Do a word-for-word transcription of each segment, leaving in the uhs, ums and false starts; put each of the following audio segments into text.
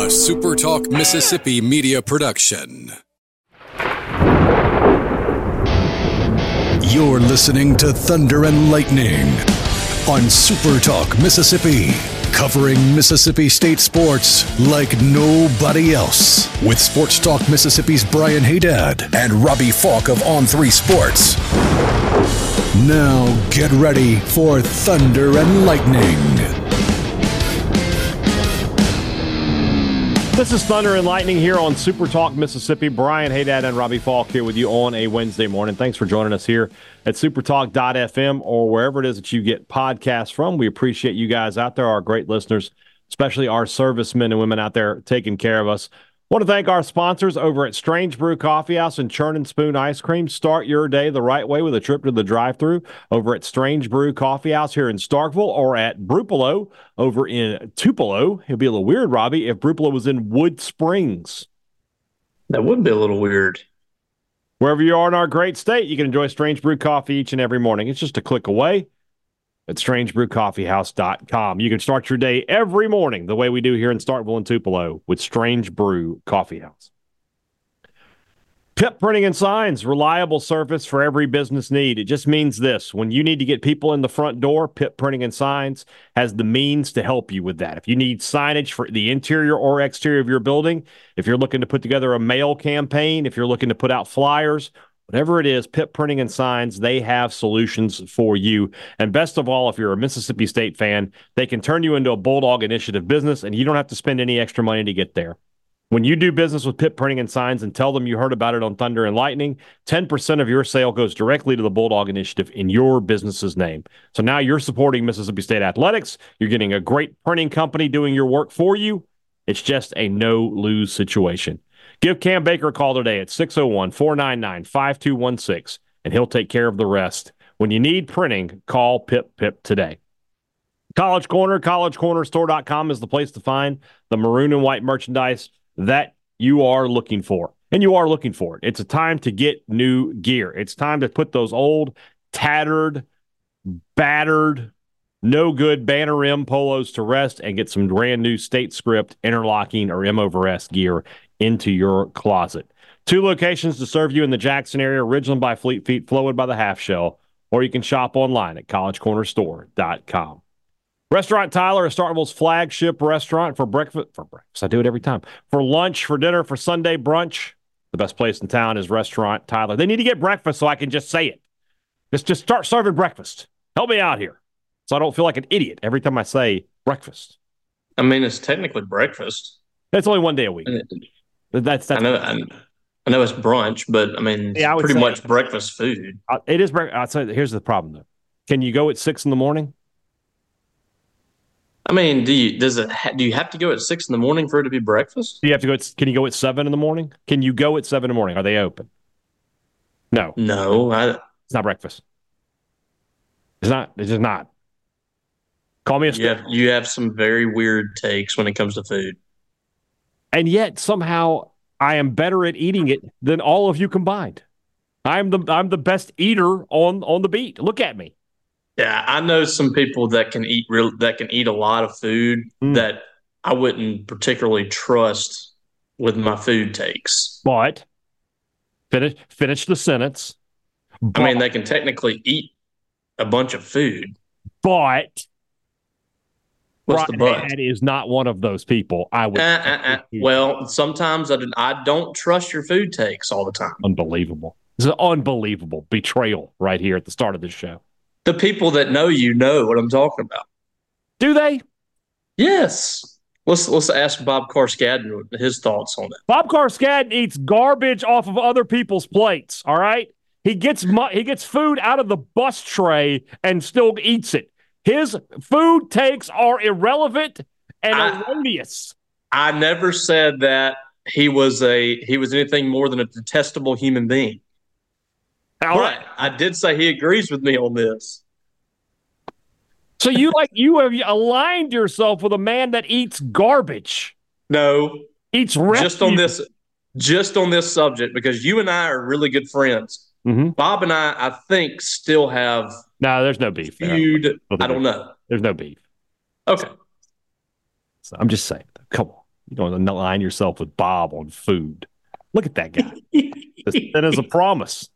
A Super Talk Mississippi media production. You're listening to Thunder and Lightning on Super Talk Mississippi, covering Mississippi State sports like nobody else. With Sports Talk Mississippi's Brian Haydad and Robbie Falk of On three Sports. Now get ready for Thunder and Lightning. This is Thunder and Lightning here on Super Talk Mississippi. Brian Haydad and Robbie Falk here with you on a Wednesday morning. Thanks for joining us here at supertalk dot f m or wherever it is that you get podcasts from. We appreciate you guys out there, our great listeners, especially our servicemen and women out there taking care of us. Want to thank our sponsors over at Strange Brew Coffee House and Churn and Spoon Ice Cream. Start your day the right way with a trip to the drive-thru over at Strange Brew Coffee House here in Starkville, or at Brupolo over in Tupelo. It'd be a little weird, Robbie, if Brupolo was in Wood Springs. That would be a little weird. Wherever you are in our great state, you can enjoy Strange Brew Coffee each and every morning. It's just a click away at strange brew coffee house dot com. You can start your day every morning the way we do here in Starkville and Tupelo with Strange Brew Coffee House. Pip Printing and Signs, reliable service for every business need. It just means this: when you need to get people in the front door, Pip Printing and Signs has the means to help you with that. If you need signage for the interior or exterior of your building, if you're looking to put together a mail campaign, if you're looking to put out flyers, whatever it is, Pip Printing and Signs, they have solutions for you. And best of all, if you're a Mississippi State fan, they can turn you into a Bulldog Initiative business, and you don't have to spend any extra money to get there. When you do business with Pip Printing and Signs and tell them you heard about it on Thunder and Lightning, ten percent of your sale goes directly to the Bulldog Initiative in your business's name. So now you're supporting Mississippi State athletics. You're getting a great printing company doing your work for you. It's just a no-lose situation. Give Cam Baker a call today at six oh one, four nine nine, five two one six, and he'll take care of the rest. When you need printing, call Pip Pip today. College Corner, college corner store dot com is the place to find the maroon and white merchandise that you are looking for. And you are looking for it. It's a time to get new gear. It's time to put those old, tattered, battered, no good Banner M polos to rest and get some brand new State Script, interlocking, or M over S gear into your closet. Two locations to serve you in the Jackson area: Ridgeland by Fleet Feet, Flowwood by the Half Shell, or you can shop online at college corner store dot com. Restaurant Tyler is Starkville's flagship restaurant for breakfast. For breakfast, I do it every time. For lunch, for dinner, for Sunday brunch, the best place in town is Restaurant Tyler. They need to get breakfast so I can just say it. Just, just start serving breakfast. Help me out here so I don't feel like an idiot every time I say breakfast. I mean, it's technically breakfast. It's only one day a week. That's, that's I know. I, I know it's brunch, but I mean, it's yeah, I pretty much breakfast food. Uh, it is. I'd say here's the problem though. Can you go at six in the morning? I mean, do you does it? Ha- do you have to go at six in the morning for it to be breakfast? Do you have to go? At, can you go at seven in the morning? Can you go at seven in the morning? Are they open? No. No, I, it's not breakfast. It's not. It's just not. Call me a. You have, you have some very weird takes when it comes to food. And yet somehow I am better at eating it than all of you combined. I'm the I'm the best eater on, on the beat. Look at me. Yeah, I know some people that can eat real that can eat a lot of food mm. that I wouldn't particularly trust with my food takes. But finish finish the sentence. But, I mean, they can technically eat a bunch of food. But What's the but? That is not one of those people. I would. Uh, uh, uh. Well, sometimes I, I don't trust your food takes all the time. Unbelievable. It's an unbelievable betrayal right here at the start of this show. The people that know you know what I'm talking about. Do they? Yes. Let's let's ask Bob Carskadden his thoughts on it. Bob Carskadden eats garbage off of other people's plates. All right, he gets mu- he gets food out of the bus tray and still eats it. His food takes are irrelevant and I, erroneous. I never said that he was a he was anything more than a detestable human being. All but right. I did say he agrees with me on this. So you like you have aligned yourself with a man that eats garbage. No. Eats refuse. Just on this just on this subject, because you and I are really good friends. Mm-hmm. Bob and I, I think, still have No, there's no beef. Feud. I don't know. There's no beef. Okay. So I'm just saying. Come on. You're going to align yourself with Bob on food. Look at that guy. That is a promise.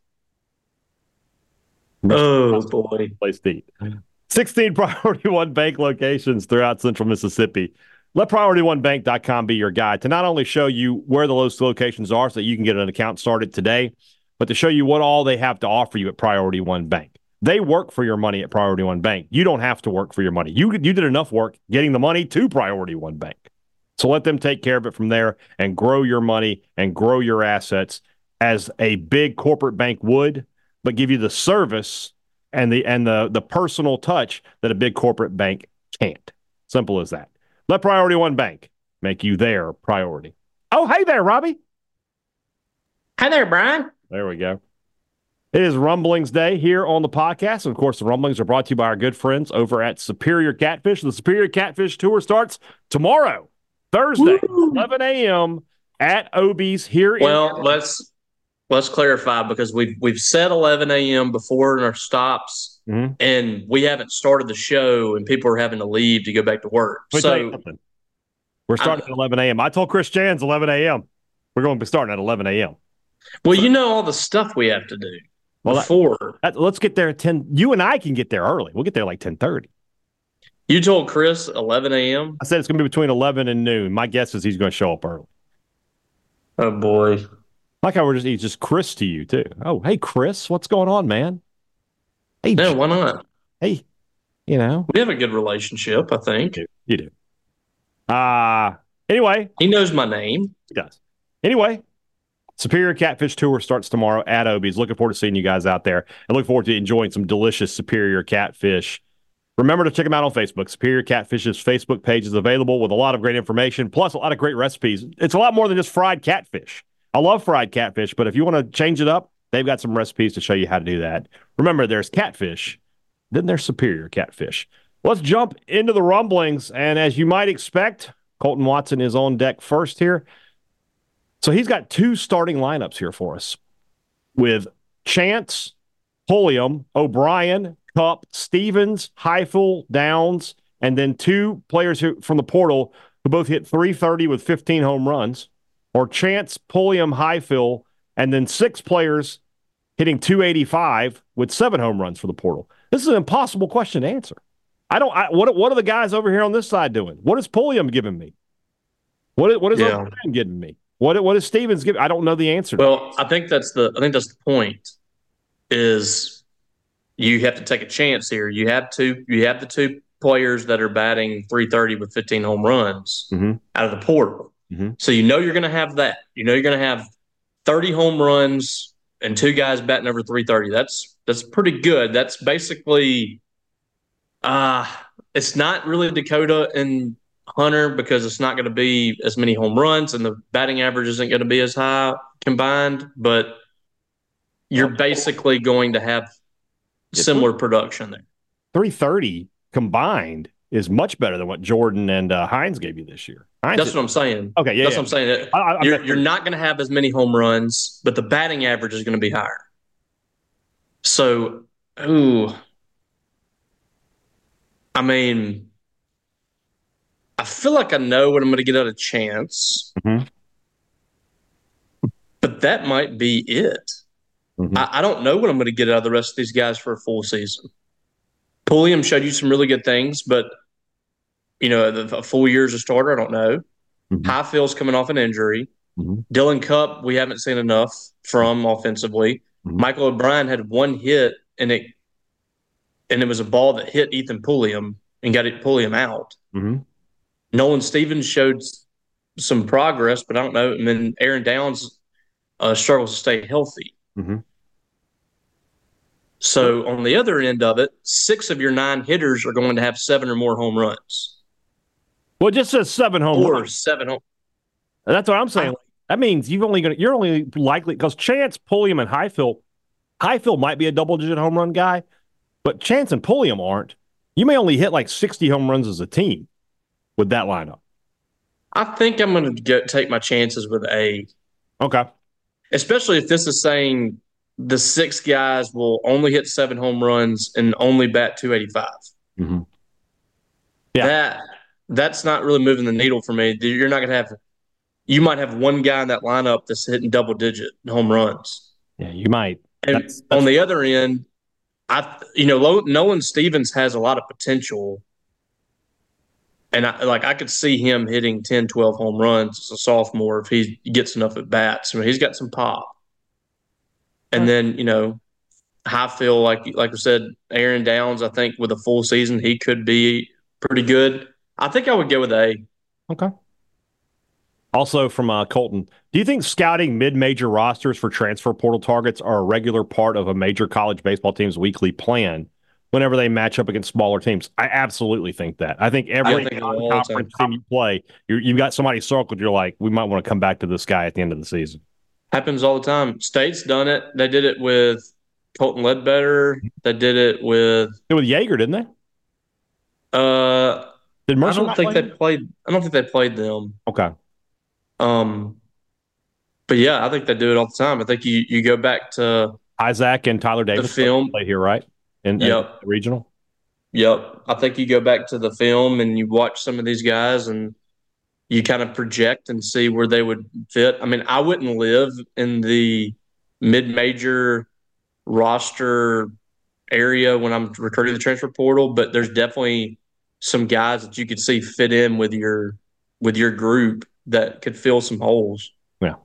Oh, boy. Place to eat. sixteen Priority One Bank locations throughout Central Mississippi. Let priority one bank dot com be your guide to not only show you where those locations are so that you can get an account started today, but to show you what all they have to offer you at Priority One Bank. They work for your money at Priority One Bank. You don't have to work for your money. You, you did enough work getting the money to Priority One Bank. So let them take care of it from there and grow your money and grow your assets as a big corporate bank would, but give you the service and the and the the personal touch that a big corporate bank can't. Simple as that. Let Priority One Bank make you their priority. Oh, hey there, Robbie. Hi there, Brian. There we go. It is Rumblings Day here on the podcast. Of course, the Rumblings are brought to you by our good friends over at Superior Catfish. The Superior Catfish Tour starts tomorrow, Thursday, Woo! eleven a.m. at Obie's here. Well, in- let's let's clarify because we've we've said eleven a.m. before in our stops. Mm-hmm. And we haven't started the show, and people are having to leave to go back to work. So we're starting I'm, at eleven a.m. I told Chris Jans eleven a.m. We're going to be starting at eleven a.m. Well, so, you know all the stuff we have to do well, before. That, that, let's get there at ten. You and I can get there early. We'll get there like ten thirty. You told Chris eleven a.m.? I said it's going to be between eleven and noon. My guess is he's going to show up early. Oh, boy. Like how we're just, he's just Chris to you, too. Oh, hey, Chris, what's going on, man? Hey, no, why not? Hey, you know. We have a good relationship, I think. You do. You do. Uh, anyway. He knows my name. He does. Anyway, Superior Catfish Tour starts tomorrow at Obie's. Looking forward to seeing you guys out there and look forward to enjoying some delicious Superior Catfish. Remember to check them out on Facebook. Superior Catfish's Facebook page is available with a lot of great information, plus a lot of great recipes. It's a lot more than just fried catfish. I love fried catfish, but if you want to change it up, they've got some recipes to show you how to do that. Remember, there's catfish, then there's Superior Catfish. Let's jump into the rumblings, and as you might expect, Colton Watson is on deck first here. So he's got two starting lineups here for us with Chance, Pulliam, O'Brien, Cup, Stevens, Heifel, Downs, and then two players who from the portal who both hit three thirty with fifteen home runs, or Chance, Pulliam, Heifel, and then six players hitting two eighty-five with seven home runs for the portal. This is an impossible question to answer. I don't. I, what What are the guys over here on this side doing? What is Pulliam giving me? What What is yeah. O'Brien giving me? What What is Stevens giving? I don't know the answer. Well, I think that's the. I think that's the point. Is you have to take a chance here. You have two. You have the two players that are batting three thirty with fifteen home runs mm-hmm. out of the portal. Mm-hmm. So you know you're going to have that. You know you're going to have thirty home runs and two guys batting over three thirty. That's that's pretty good. That's basically uh it's not really Dakota and Hunter because it's not going to be as many home runs and the batting average isn't going to be as high combined, but you're basically going to have similar production there. three thirty combined is much better than what Jordan and uh, Hines gave you this year. Hines That's is, what I'm saying. Okay, yeah, That's yeah. what I'm saying. I, I, you're, you're not going to have as many home runs, but the batting average is going to be higher. So, ooh. I mean, I feel like I know what I'm going to get out of Chance. Mm-hmm. But that might be it. Mm-hmm. I, I don't know what I'm going to get out of the rest of these guys for a full season. Pulliam showed you some really good things, but you know, the, a full year as a starter, I don't know. Mm-hmm. Highfield's coming off an injury. Mm-hmm. Dylan Cupp, we haven't seen enough from offensively. Mm-hmm. Michael O'Brien had one hit, and it and it was a ball that hit Ethan Pulliam and got it Pulliam out. Mm-hmm. Nolan Stevens showed some progress, but I don't know. And then Aaron Downs uh, struggles to stay healthy. Mm-hmm. So on the other end of it, six of your nine hitters are going to have seven or more home runs. Well, it just says seven home or runs. seven home. That's what I'm saying. I, that means you've only going you're only likely because Chance, Pulliam, and Highfield. Highfield might be a double-digit home run guy, but Chance and Pulliam aren't. You may only hit like sixty home runs as a team with that lineup. I think I'm going to take my chances with A. Okay. Especially if this is saying the six guys will only hit seven home runs and only bat two eighty-five. Mm-hmm. Yeah. That that's not really moving the needle for me. You're not going to have – you might have one guy in that lineup that's hitting double-digit home runs. Yeah, you might. And that's, that's on the other end, I you know, Nolan Stevens has a lot of potential. And, I, like, I could see him hitting ten, twelve home runs as a sophomore if he gets enough at bats. I mean, he's got some pop. And then, you know, I feel like, like I said, Aaron Downs, I think with a full season, he could be pretty good. I think I would go with A. Okay. Also from uh, Colton, do you think scouting mid-major rosters for transfer portal targets are a regular part of a major college baseball team's weekly plan whenever they match up against smaller teams? I absolutely think that. I think every think conference team you play, you're, you've got somebody circled, you're like, we might want to come back to this guy at the end of the season. Happens all the time. State's done it. They did it with Colton Ledbetter. They did it with – with Yeager, didn't they? Uh, did Mercer I don't think play they played – I don't think they played them. Okay. Um, but yeah, I think they do it all the time. I think you, you go back to Isaac and Tyler Davis. The film played here, right? In, yep. in regional. Yep. I think you go back to the film and you watch some of these guys and you kind of project and see where they would fit. I mean, I wouldn't live in the mid-major roster area when I'm recruiting the transfer portal, but there's definitely some guys that you could see fit in with your with your group that could fill some holes. Yeah.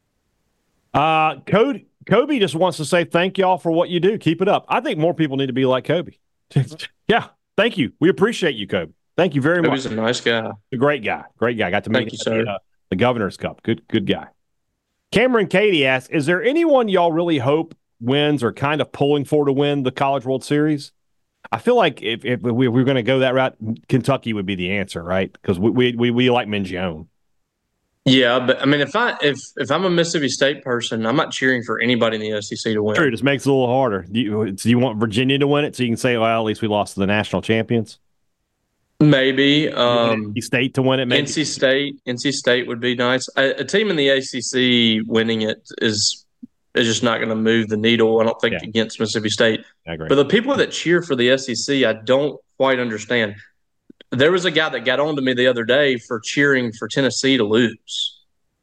Uh, Cody, Kobe just wants to say thank y'all for what you do. Keep it up. I think more people need to be like Kobe. Yeah, thank you. We appreciate you, Kobe. Thank you very Kobe's much. He's a nice guy. A great guy. Great guy. Got to meet thank him you, at the, uh, the Governor's Cup. Good, good guy. Cameron Katie asks, is there anyone y'all really hope wins or kind of pulling for to win the College World Series? I feel like if, if we were going to go that route, Kentucky would be the answer, right? Because we, we we we like Mingione. Yeah, but I mean, if I if if I'm a Mississippi State person, I'm not cheering for anybody in the S E C to win. Sure, it just makes it a little harder. Do you, do you want Virginia to win it so you can say, well, at least we lost to the national champions? Maybe. Um, N C State to win it. Maybe? N C State. N C State would be nice. A, a team in the A C C winning it is is just not going to move the needle. I don't think yeah. against Mississippi State. I agree. But the people that cheer for the S E C, I don't quite understand. There was a guy that got on to me the other day for cheering for Tennessee to lose.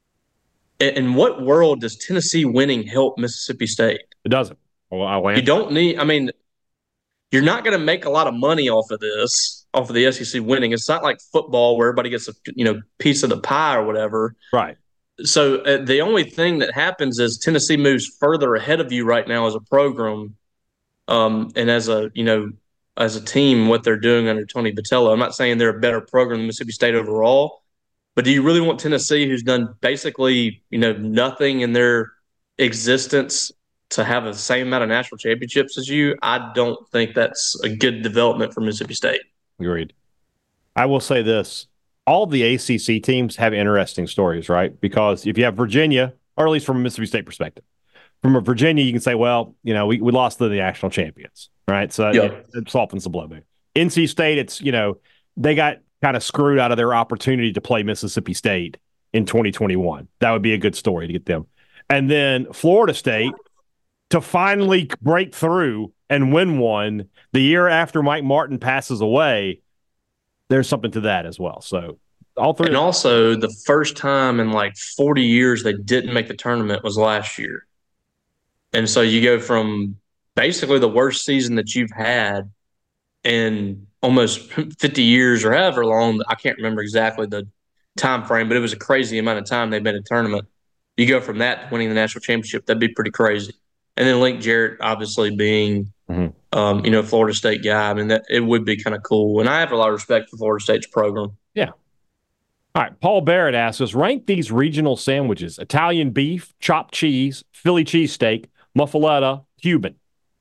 In what world does Tennessee winning help Mississippi State? It doesn't. Well, you don't need – I mean, you're not going to make a lot of money off of this, off of the S E C winning. It's not like football where everybody gets a you know piece of the pie or whatever. Right. So uh, the only thing that happens is Tennessee moves further ahead of you right now as a program um, and as a, you know, as a team, what they're doing under Tony Vitello. I'm not saying they're a better program than Mississippi State overall, but do you really want Tennessee, who's done basically, you know, nothing in their existence, to have the same amount of national championships as you? I don't think that's a good development for Mississippi State. Agreed. I will say this. All the A C C teams have interesting stories, right? Because if you have Virginia, or at least from a Mississippi State perspective, from a Virginia, you can say, well, you know, we, we lost to the national champions, right? So yep. it, it softens the blow there. N C State, it's, you know, they got kind of screwed out of their opportunity to play Mississippi State in twenty twenty-one. That would be a good story to get them. And then Florida State, to finally break through and win one the year after Mike Martin passes away, there's something to that as well. So all three. And also the first time in like forty years they didn't make the tournament was last year. And so you go from basically the worst season that you've had in almost fifty years or however long, I can't remember exactly the time frame, but it was a crazy amount of time they've been in a tournament. You go from that to winning the national championship, that'd be pretty crazy. And then Link Jarrett obviously being, mm-hmm. um, you know, Florida State guy. I mean, that it would be kind of cool. And I have a lot of respect for Florida State's program. Yeah. All right. Paul Barrett asks us, rank these regional sandwiches: Italian beef, chopped cheese, Philly cheesesteak, muffaletta, Cuban.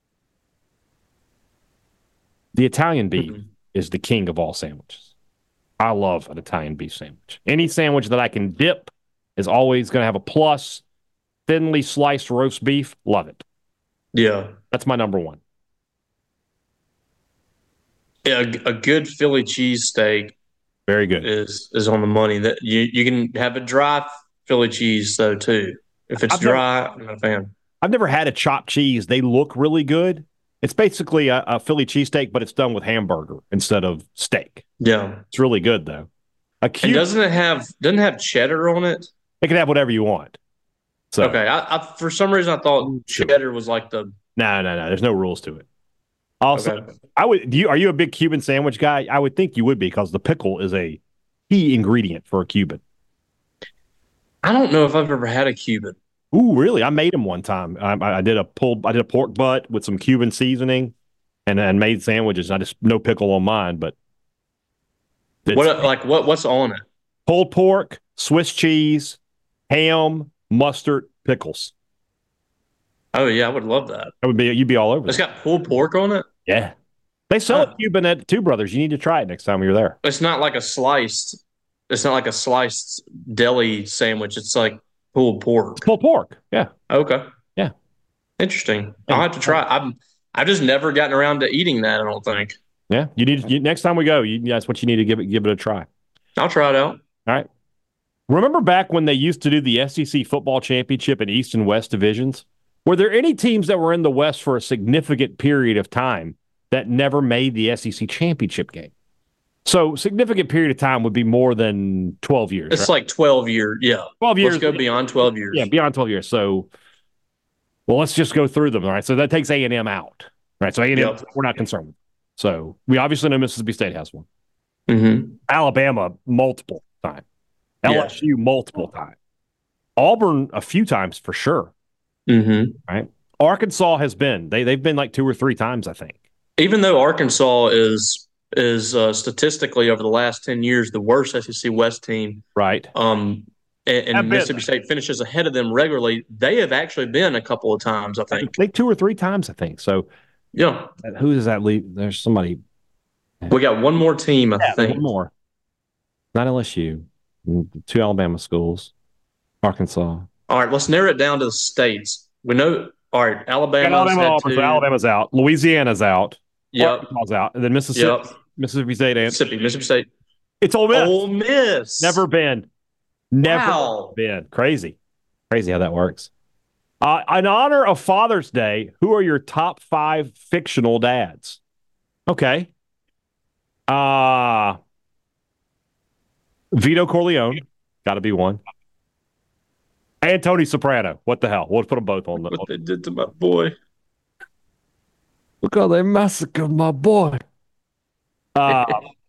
The Italian beef mm-hmm. is the king of all sandwiches. I love an Italian beef sandwich. Any sandwich that I can dip is always going to have a plus. Thinly sliced roast beef, love it. Yeah. That's my number one. Yeah, a, a good Philly cheesesteak very good is is on the money. That you, you can have a dry Philly cheese though too. If it's I've dry, never, I'm not a fan. I've never had a chopped cheese. They look really good, It's basically a, a Philly cheesesteak, but it's done with hamburger instead of steak. Yeah, it's really good though. A Cuban, and doesn't it have doesn't it have cheddar on it? It can have whatever you want. So, okay, I, I, for some reason I thought cheddar was like the. No, no, no. There's no rules to it. Also, okay. I would. Do you are you a big Cuban sandwich guy? I would think you would be because the pickle is a key ingredient for a Cuban. I don't know if I've ever had a Cuban. Ooh, really? I made them one time. I, I did a pulled. I did a pork butt with some Cuban seasoning, and and made sandwiches. I just no pickle on mine, but what like what what's on it? Pulled pork, Swiss cheese, ham, mustard, pickles. Oh yeah, I would love that. That would be you'd be all over. It's got pulled pork on it. Yeah, they sell huh. a Cuban at Two Brothers. You need to try it next time you're there. It's not like a sliced. It's not like a sliced deli sandwich. It's like pulled pork. It's pulled pork. Yeah. Okay. Yeah. Interesting. I'll have to try. I've I've just never gotten around to eating that. I don't think. Yeah. You need you, next time we go. You, that's what you need to give it give it a try. I'll try it out. All right. Remember back when they used to do the S E C football championship in East and West divisions? Were there any teams that were in the West for a significant period of time that never made the S E C championship game? So significant period of time would be more than twelve years. It's right? like twelve years. Yeah. twelve years. Let's go beyond twelve years. Yeah, beyond twelve years. So, well, let's just go through them. All right. So that takes A and M out. Right. So A and M, yep. we're not concerned with. So we obviously know Mississippi State has one. Mm-hmm. Alabama, multiple times. L S U, yeah. multiple times. Auburn, a few times for sure. Mm-hmm. Right. Arkansas has been. They, they've been like two or three times, I think. Even though Arkansas is is uh, statistically over the last ten years the worst S E C West team. Right. Um, and, and Mississippi State finishes ahead of them regularly. They have actually been a couple of times, I think. Like two or three times, I think. So, yeah. Who does that leave? There's somebody. We got one more team, I yeah, think. One more. Not L S U. Two Alabama schools. Arkansas. All right, let's narrow it down to the states. We know, all right, Alabama. Alabama so Alabama's out. Louisiana's out. Yep. Arkansas's out. And then Mississippi, yep. Mississippi State. And Mississippi, Mississippi State. It's Ole Miss. Ole Miss. Never been. Never wow. been. Crazy. Crazy how that works. Uh, in honor of Father's Day, who are your top five fictional dads? Okay. Uh, Vito Corleone. Got to be one. And Tony Soprano. What the hell? We'll put them both on the. What they did to my boy. Look how they massacred my boy. Uh,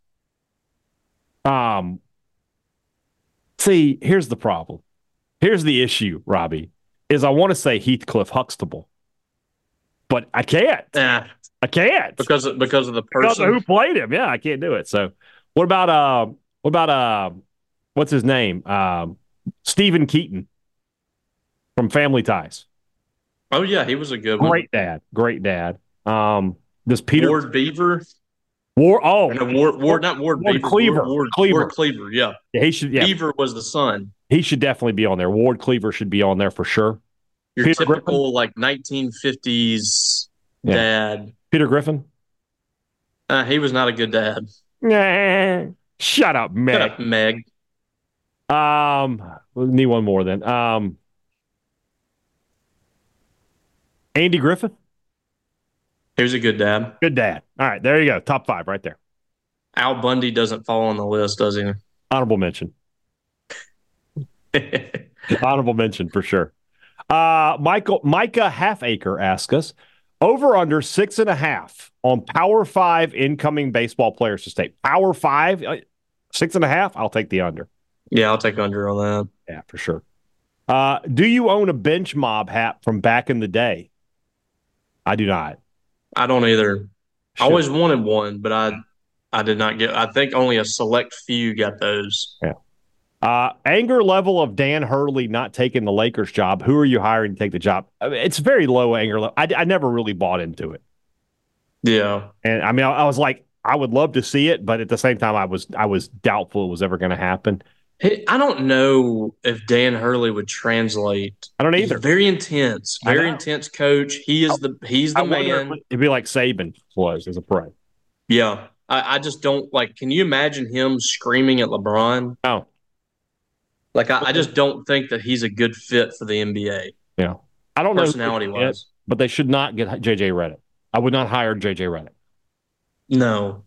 um. See, here's the problem. Here's the issue, Robbie, is I want to say Heathcliff Huxtable, but I can't. Nah. I can't. Because of, because of the person. Because of who played him. Yeah, I can't do it. So what about, uh, what about, uh, what's his name? Um, Stephen Keaton from Family Ties. Oh, yeah, he was a good one. Great dad. Great dad. Um, does Peter Ward Beaver? War oh no, Ward, Ward not Ward, Ward Beaver. Cleaver. Ward, Ward, Cleaver. Ward Cleaver, yeah. yeah. He should yeah. Beaver was the son. He should definitely be on there. Ward Cleaver should be on there for sure. Your Peter typical Griffin? like nineteen fifties yeah. dad. Peter Griffin? Uh, he was not a good dad. Nah. Shut up, Meg. Shut up, Meg. Um, we'll need one more then. Um, Andy Griffith? He was a good dad. Good dad. All right, there you go. Top five right there. Al Bundy doesn't fall on the list, does he? Honorable mention. Honorable mention for sure. Uh, Michael Micah Halfacre asks us, over under six and a half on Power Five incoming baseball players to state. Power Five, six and a half? I'll take the under. Yeah, I'll take under on that. Yeah, for sure. Uh, do you own a bench mob hat from back in the day? I do not. I don't either. Sure. I always wanted one, but I I did not get. I think only a select few got those. Yeah. Uh, anger level of Dan Hurley not taking the Lakers job. Who are you hiring to take the job? I mean, it's very low anger level. I, I never really bought into it. Yeah. And I mean, I, I was like, I would love to see it, but at the same time, I was I was doubtful it was ever going to happen. Hey, I don't know if Dan Hurley would translate. I don't either. He's very intense, very intense coach. He is the he's the I man. It'd be like Saban was as a pro. Yeah, I, I just don't like. Can you imagine him screaming at LeBron? Oh, like I, I just don't think that he's a good fit for the N B A. Yeah, I don't personality know wise, but they should not get J J Redick. I would not hire J J Redick. No.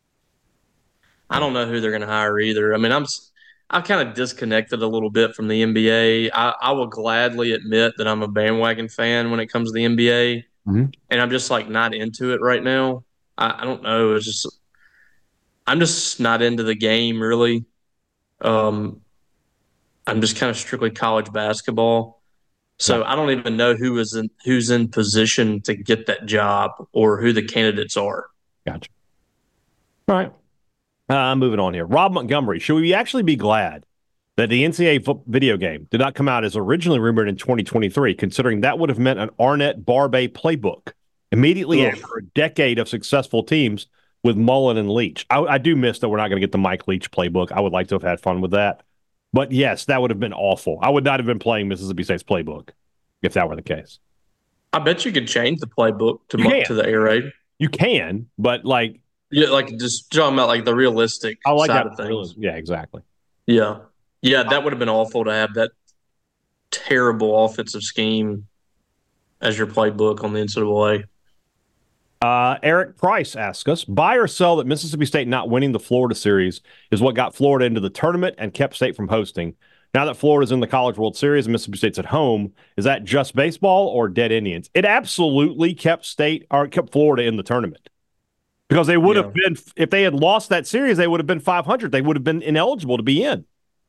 I don't know who they're going to hire either. I mean, I'm I've kind of disconnected a little bit from the N B A. I, I will gladly admit that I'm a bandwagon fan when it comes to the N B A, mm-hmm. and I'm just like not into it right now. I, I don't know. It's just I'm just not into the game really. Um, I'm just kind of strictly college basketball, so yeah. I don't even know who is in who's in position to get that job or who the candidates are. Gotcha. All right. Uh, moving on here. Rob Montgomery. Should we actually be glad that the N C double A video game did not come out as originally rumored in twenty twenty-three, considering that would have meant an Arnett Barbay playbook immediately Ugh. after a decade of successful teams with Mullen and Leach? I, I do miss that we're not going to get the Mike Leach playbook. I would like to have had fun with that. But yes, that would have been awful. I would not have been playing Mississippi State's playbook if that were the case. I bet you could change the playbook to, to the air raid. You can, but like, yeah, like just talking about like the realistic I like side that of things. Yeah, exactly. Yeah. Yeah, that would have been awful to have that terrible offensive scheme as your playbook on the N C double A. Uh, Eric Price asks us, buy or sell that Mississippi State not winning the Florida series is what got Florida into the tournament and kept State from hosting. Now that Florida's in the College World Series and Mississippi State's at home, is that just baseball or dead Indians? It absolutely kept State or kept Florida in the tournament. Because they would yeah. have been, if they had lost that series, they would have been five hundred. They would have been ineligible to be in.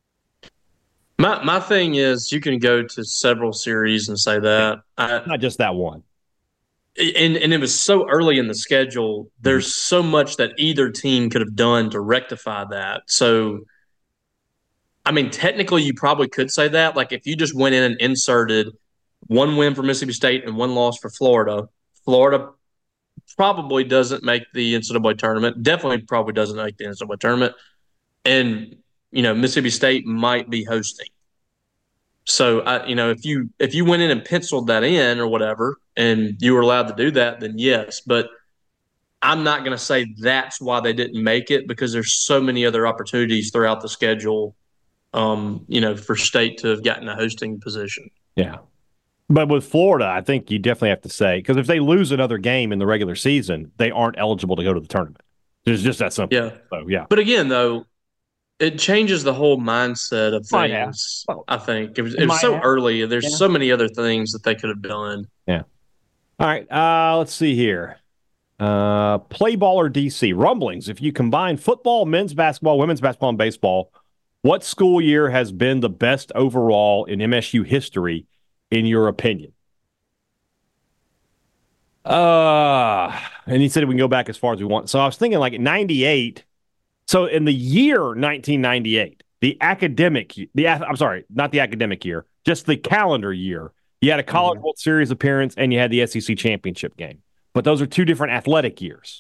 My my thing is, you can go to several series and say that. I, Not just that one. And and it was so early in the schedule. There's mm-hmm. so much that either team could have done to rectify that. So, I mean, technically, you probably could say that. Like, if you just went in and inserted one win for Mississippi State and one loss for Florida, Florida probably doesn't make the N C double A tournament. Definitely probably doesn't make the N C double A tournament. And, you know, Mississippi State might be hosting. So, I, you know, if you if you went in and penciled that in or whatever and you were allowed to do that, then yes. But I'm not going to say that's why they didn't make it, because there's so many other opportunities throughout the schedule, um, you know, for State to have gotten a hosting position. Yeah. But with Florida, I think you definitely have to say, because if they lose another game in the regular season, they aren't eligible to go to the tournament. It's just that simple. Yeah. So, yeah. But again, though, it changes the whole mindset of things, well, I think. It was, it was so have. early. There's yeah. so many other things that they could have done. Yeah. All right. Uh, let's see here. Uh, Play Baller D C. Rumblings. If you combine football, men's basketball, women's basketball, and baseball, what school year has been the best overall in M S U history, in your opinion? Uh, and he said we can go back as far as we want. So I was thinking like at ninety-eight. So in the year nineteen ninety-eight, the academic, the I'm sorry, not the academic year, just the calendar year, you had a College mm-hmm. World Series appearance and you had the S E C championship game. But those are two different athletic years.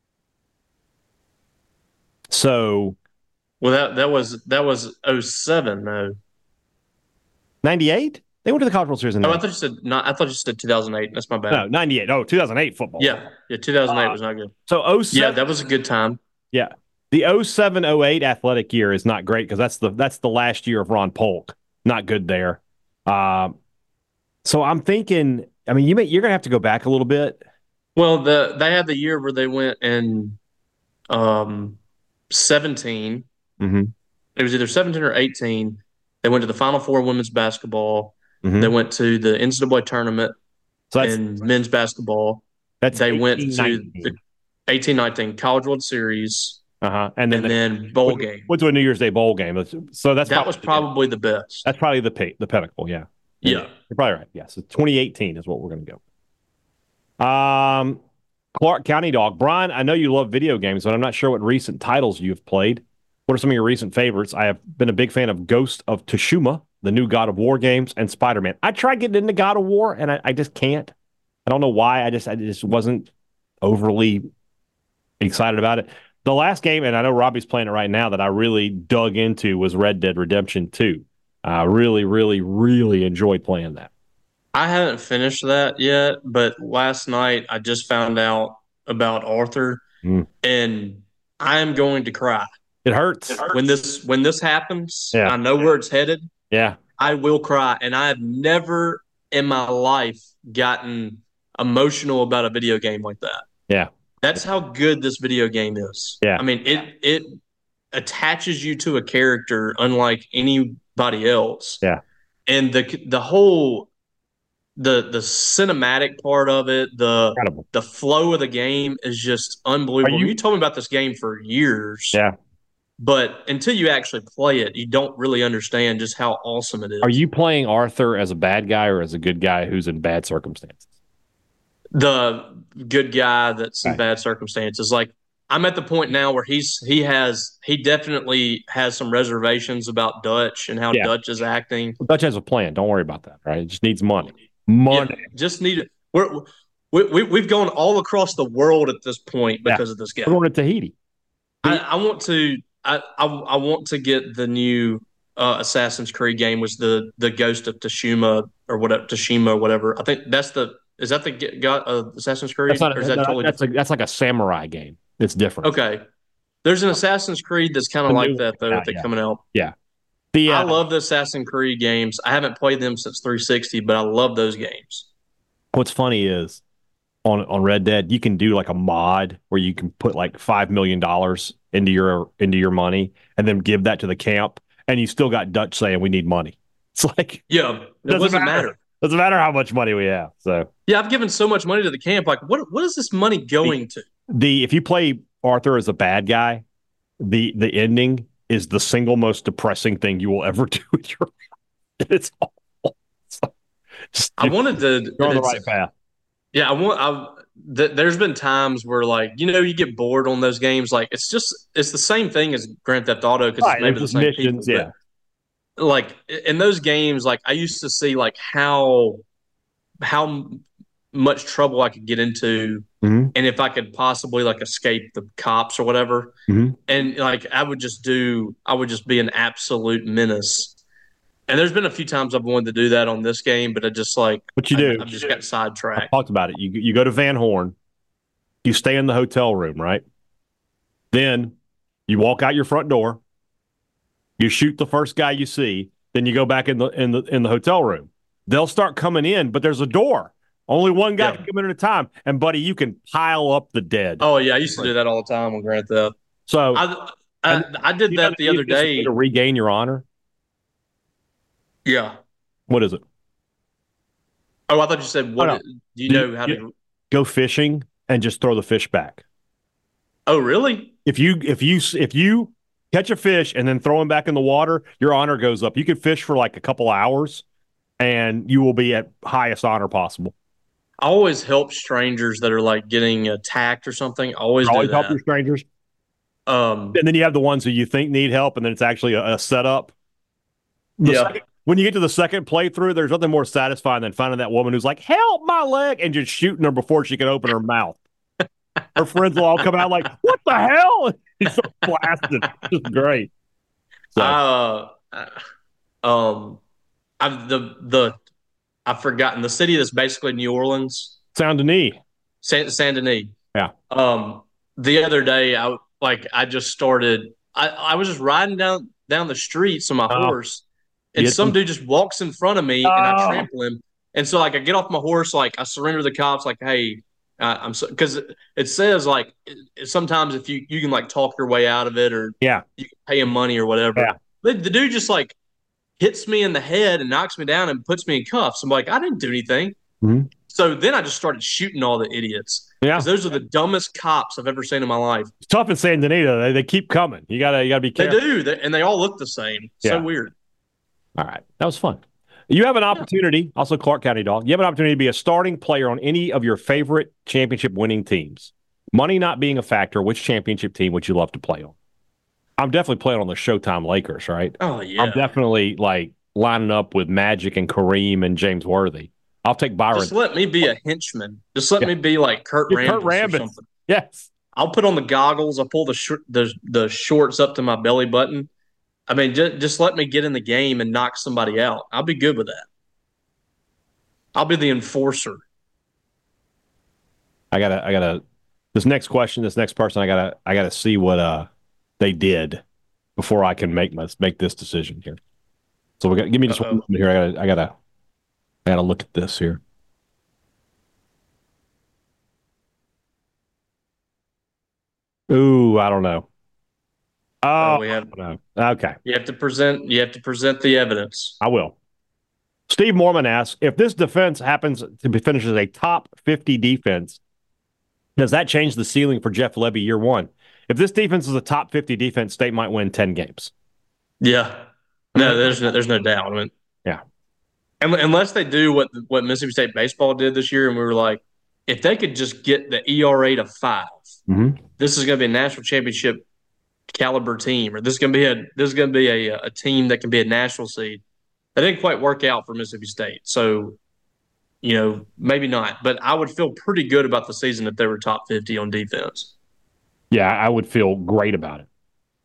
So, well, that that was that was oh seven, no. ninety-eight? They went to the College World Series in Oh, I thought you said not. I thought you said two thousand eight. That's my bad. No, ninety-eight. Oh, two thousand eight football. Yeah, yeah, two thousand eight uh, was not good. So oh seven. Yeah, that was a good time. Yeah, the oh seven oh eight athletic year is not great because that's the that's the last year of Ron Polk. Not good there. Um, so I'm thinking. I mean, you may you're gonna have to go back a little bit. Well, the they had the year where they went in um, seventeen. Mm-hmm. It was either seventeen or eighteen. They went to the Final Four women's basketball. Mm-hmm. They went to the N C double A tournament so in men's basketball. That's they went to the eighteen nineteen College World Series. Uh-huh. And then, and the, then bowl went, game. Went to a New Year's Day bowl game. So that's that probably, was probably the best. That's probably the the pinnacle, yeah. Yeah. You're probably right. Yeah, so twenty eighteen is what we're going to go. Um, Clark County Dog. Brian, I know you love video games, but I'm not sure what recent titles you've played. What are some of your recent favorites? I have been a big fan of Ghost of Tsushima, the new God of War games, and Spider-Man. I tried getting into God of War, and I, I just can't. I don't know why. I just I just wasn't overly excited about it. The last game, and I know Robbie's playing it right now, that I really dug into was Red Dead Redemption two. I really, really, really enjoyed playing that. I haven't finished that yet, but last night I just found out about Arthur, mm. and I am going to cry. It hurts. It hurts. When this when this happens, yeah. I know where it's headed. Yeah. I will cry. And I have never in my life gotten emotional about a video game like that. Yeah. That's how good this video game is. Yeah. I mean, it it attaches you to a character unlike anybody else. Yeah. And the the whole the the cinematic part of it, the Incredible. the flow of the game is just unbelievable. You, you told me about this game for years. Yeah. But until you actually play it, you don't really understand just how awesome it is. Are you playing Arthur as a bad guy or as a good guy who's in bad circumstances? The good guy that's in right. bad circumstances. Like, I'm at the point now where he's he has he definitely has some reservations about Dutch and how yeah. Dutch is acting. Well, Dutch has a plan. Don't worry about that, right? It just needs money. Money. Yeah, just need it. We're we, we we've gone all across the world at this point because yeah. of this guy. We're going to Tahiti. I, I want to I, I I want to get the new uh, Assassin's Creed game, was the the Ghost of Tsushima or whatever Tsushima or whatever. I think that's the is that the got uh, Assassin's Creed? That's not, or is that no, totally that's like that's like a samurai game. It's different. Okay, there's an Assassin's Creed that's kind of like that though. Yeah, that they're yeah. coming out. Yeah, the, uh, I love the Assassin's Creed games. I haven't played them since three sixty, but I love those games. What's funny is on on Red Dead, you can do like a mod where you can put like five million dollars into your into your money and then give that to the camp, and you still got Dutch saying we need money. It's like yeah, it doesn't, doesn't matter. matter. Doesn't matter how much money we have. So yeah, I've given so much money to the camp. Like, what what is this money going the, to? The if you play Arthur as a bad guy, the the ending is the single most depressing thing you will ever do with your life. It's awful. So, just, I wanted to go on the right path. Yeah, I want. I th- there's been times where, like, you know, you get bored on those games. Like, it's just it's the same thing as Grand Theft Auto because right, it's maybe the same missions, people. Yeah. But, like in those games, like I used to see like how how much trouble I could get into, mm-hmm. and if I could possibly like escape the cops or whatever, mm-hmm. and like I would just do, I would just be an absolute menace. And there's been a few times I've wanted to do that on this game, but I just like what you do. I, I've just got sidetracked. I talked about it. You you go to Van Horn, you stay in the hotel room, right? Then you walk out your front door, you shoot the first guy you see, then you go back in the in the in the hotel room. They'll start coming in, but there's a door. Only one guy yeah. can come in at a time. And buddy, you can pile up the dead. Oh yeah, I used to do that all the time on Grand Theft. So I I, I did that gotta, the other day to regain your honor. Yeah. What is it? Oh, I thought you said what? Oh, no. Do you do know you, how to go fishing and just throw the fish back? Oh, really? If you if you if you catch a fish and then throw him back in the water, your honor goes up. You can fish for like a couple hours, and you will be at highest honor possible. I always help strangers that are like getting attacked or something. I always, always do that. help your strangers. Um, and then you have the ones who you think need help, and then it's actually a, a setup. The yeah. Second, when you get to the second playthrough, there's nothing more satisfying than finding that woman who's like, "Help my leg," and just shooting her before she can open her mouth. Her friends will all come out like, "What the hell?" He's so blasted. It's great. So. Uh, um, I've the the I've forgotten the city that's basically New Orleans. Saint Denis. Saint Saint Denis. Yeah. Um, the other day, I like I just started. I I was just riding down down the streets on my oh. horse. And some dude just walks in front of me, oh. and I trample him. And so, like, I get off my horse, like, I surrender the cops, like, hey, uh, I'm so because it, it says like it, sometimes if you you can like talk your way out of it, or yeah, you can pay him money or whatever. Yeah. But the dude just like hits me in the head and knocks me down and puts me in cuffs. I'm like, I didn't do anything. Mm-hmm. So then I just started shooting all the idiots. Yeah, those are the dumbest cops I've ever seen in my life. It's tough in Saint Denis. They they keep coming. You gotta you gotta be careful. They do, they, and they all look the same. Yeah. So weird. All right. That was fun. You have an opportunity, also Clark County dog, you have an opportunity to be a starting player on any of your favorite championship winning teams. Money not being a factor, which championship team would you love to play on? I'm definitely playing on the Showtime Lakers, right? Oh, yeah. I'm definitely like lining up with Magic and Kareem and James Worthy. I'll take Byron. Just let me be a henchman. Just let yeah. me be like Kurt Rambis, Kurt Rambis. or something. Yes. I'll put on the goggles. I'll pull the, sh- the, the shorts up to my belly button. I mean, just, just let me get in the game and knock somebody out. I'll be good with that. I'll be the enforcer. I gotta, I gotta. This next question, this next person, I gotta, I gotta see what uh they did before I can make my make this decision here. So we got. Give me just Uh-oh. one moment here. I gotta, I gotta, I gotta look at this here. Ooh, I don't know. Oh, so we have no. Okay. you have to present you have to present the evidence. I will. Steve Mormon asks, if this defense happens to be finished as a top fifty defense, does that change the ceiling for Jeff Lebby year one? If this defense is a top fifty defense, State might win ten games. Yeah. No, there's no, there's no doubt. I mean, yeah. Unless they do what what Mississippi State baseball did this year, and we were like, if they could just get the E R A to five, mm-hmm. this is going to be a national championship caliber team, or this is going to be a this is going to be a, a team that can be a national seed. That didn't quite work out for Mississippi State, so you know maybe not. But I would feel pretty good about the season if they were top fifty on defense. Yeah, I would feel great about it.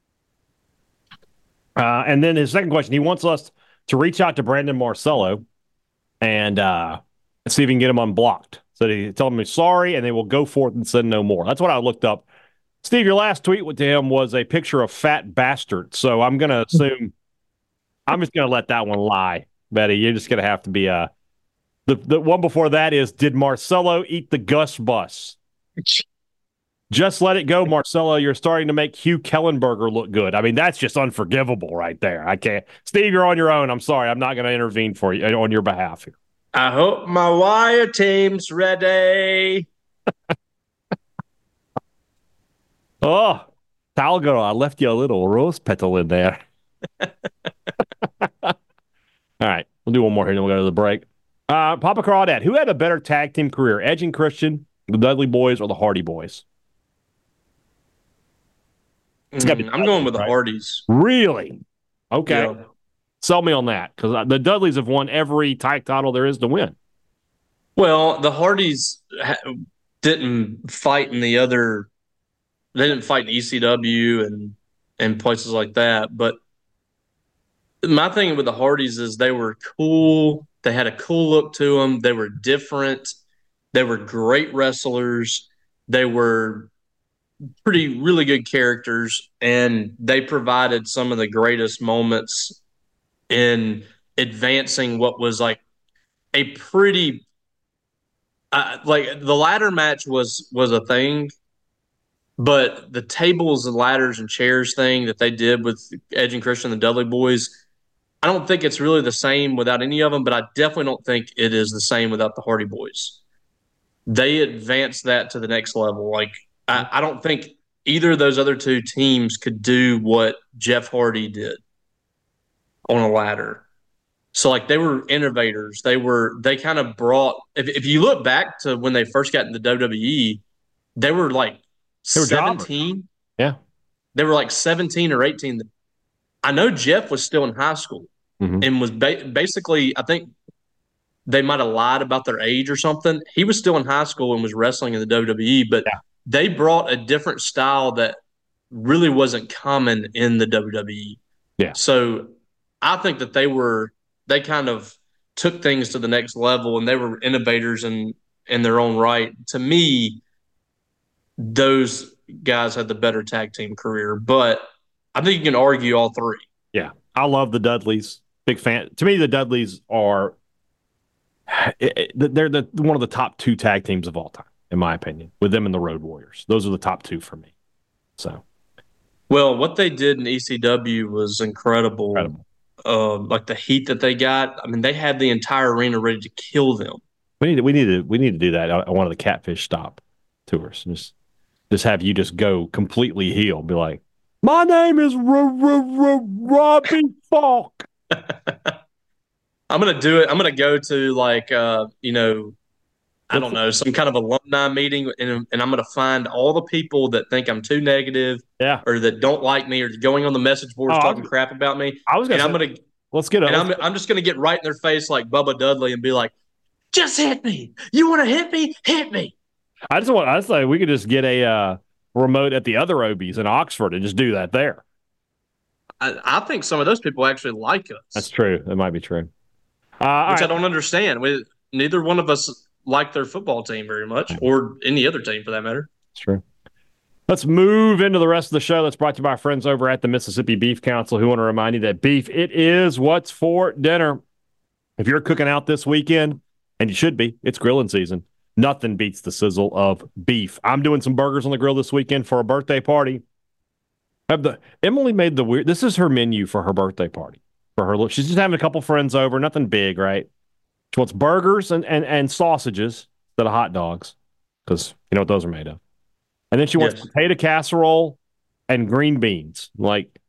Uh, and then his second question, he wants us to reach out to Brandon Marcello and uh, see if we can get him unblocked. So they tell him he's sorry, and they will go forth and send no more. That's what I looked up. Steve, your last tweet with him was a picture of fat bastard. So I'm going to assume I'm just going to let that one lie, Betty. You're just going to have to be uh the the one before that is, did Marcello eat the Gus bus? Just let it go, Marcello. You're starting to make Hugh Kellenberger look good. I mean, that's just unforgivable right there. I can't. Steve, you're on your own. I'm sorry. I'm not going to intervene for you on your behalf here. I hope my wire team's ready. Oh, Talgo, I left you a little rose petal in there. All right, we'll do one more here, then we'll go to the break. Uh, Papa Crawdad, who had a better tag team career, Edge and Christian, the Dudley Boys, or the Hardy Boys? It's gotta be I'm going with the right? Hardys. Really? Okay. Yeah. Sell me on that, because the Dudleys have won every tag title there is to win. Well, the Hardys ha- didn't fight in the other – they didn't fight in E C W and, and places like that. But my thing with the Hardys is they were cool. They had a cool look to them. They were different. They were great wrestlers. They were – pretty really good characters, and they provided some of the greatest moments in advancing what was like a pretty uh, like the ladder match was was a thing, but the tables and ladders and chairs thing that they did with Edge and Christian and the Dudley Boys, I don't think it's really the same without any of them, but I definitely don't think it is the same without the Hardy Boys. They advanced that to the next level. Like I, I don't think either of those other two teams could do what Jeff Hardy did on a ladder. So, like, they were innovators. They were – they kind of brought – if if you look back to when they first got in the W W E, they were, like, they were seventeen. Yeah. They were, like, seventeen or eighteen. I know Jeff was still in high school mm-hmm. and was ba- basically – I think they might have lied about their age or something. He was still in high school and was wrestling in the W W E, but yeah. – they brought a different style that really wasn't common in the W W E. Yeah. So I think that they were they kind of took things to the next level, and they were innovators in in their own right. To me, those guys had the better tag team career, but I think you can argue all three. Yeah. I love the Dudleys. Big fan. To me, the Dudleys are they're the one of the top two tag teams of all time, in my opinion, with them and the Road Warriors. Those are the top two for me. So, well, what they did in E C W was incredible. Incredible. Uh, like the heat that they got. I mean, they had the entire arena ready to kill them. We need to, we need to, we need to do that on one of the Catfish Stop tours. Just, just have you just go completely heel. Be like, my name is Robbie Falk. I'm gonna do it. I'm gonna go to like, uh, you know. I don't know, some kind of alumni meeting, and, and I'm going to find all the people that think I'm too negative yeah. or that don't like me or going on the message boards oh, talking I'm, crap about me. I was going to I'm going to let's get it. And I'm, I'm just going to get right in their face like Bubba Dudley and be like, just hit me. You want to hit me? Hit me. I just want, I just like we could just get a uh, remote at the other O B's in Oxford and just do that there. I, I think some of those people actually like us. That's true. That might be true. Uh, Which right. I don't understand. We, neither one of us like their football team very much, or any other team for that matter. That's true. Let's move into the rest of the show. That's brought to you by our friends over at the Mississippi Beef Council, who want to remind you that beef, it is what's for dinner. If you're cooking out this weekend, and you should be, it's grilling season. Nothing beats the sizzle of beef. I'm doing some burgers on the grill this weekend for a birthday party. Have the Emily made the weird. This is her menu for her birthday party. For her, she's just having a couple friends over. Nothing big, right? She wants burgers and and, and sausages instead of hot dogs, because you know what those are made of. And then she wants yes. potato casserole and green beans. Like,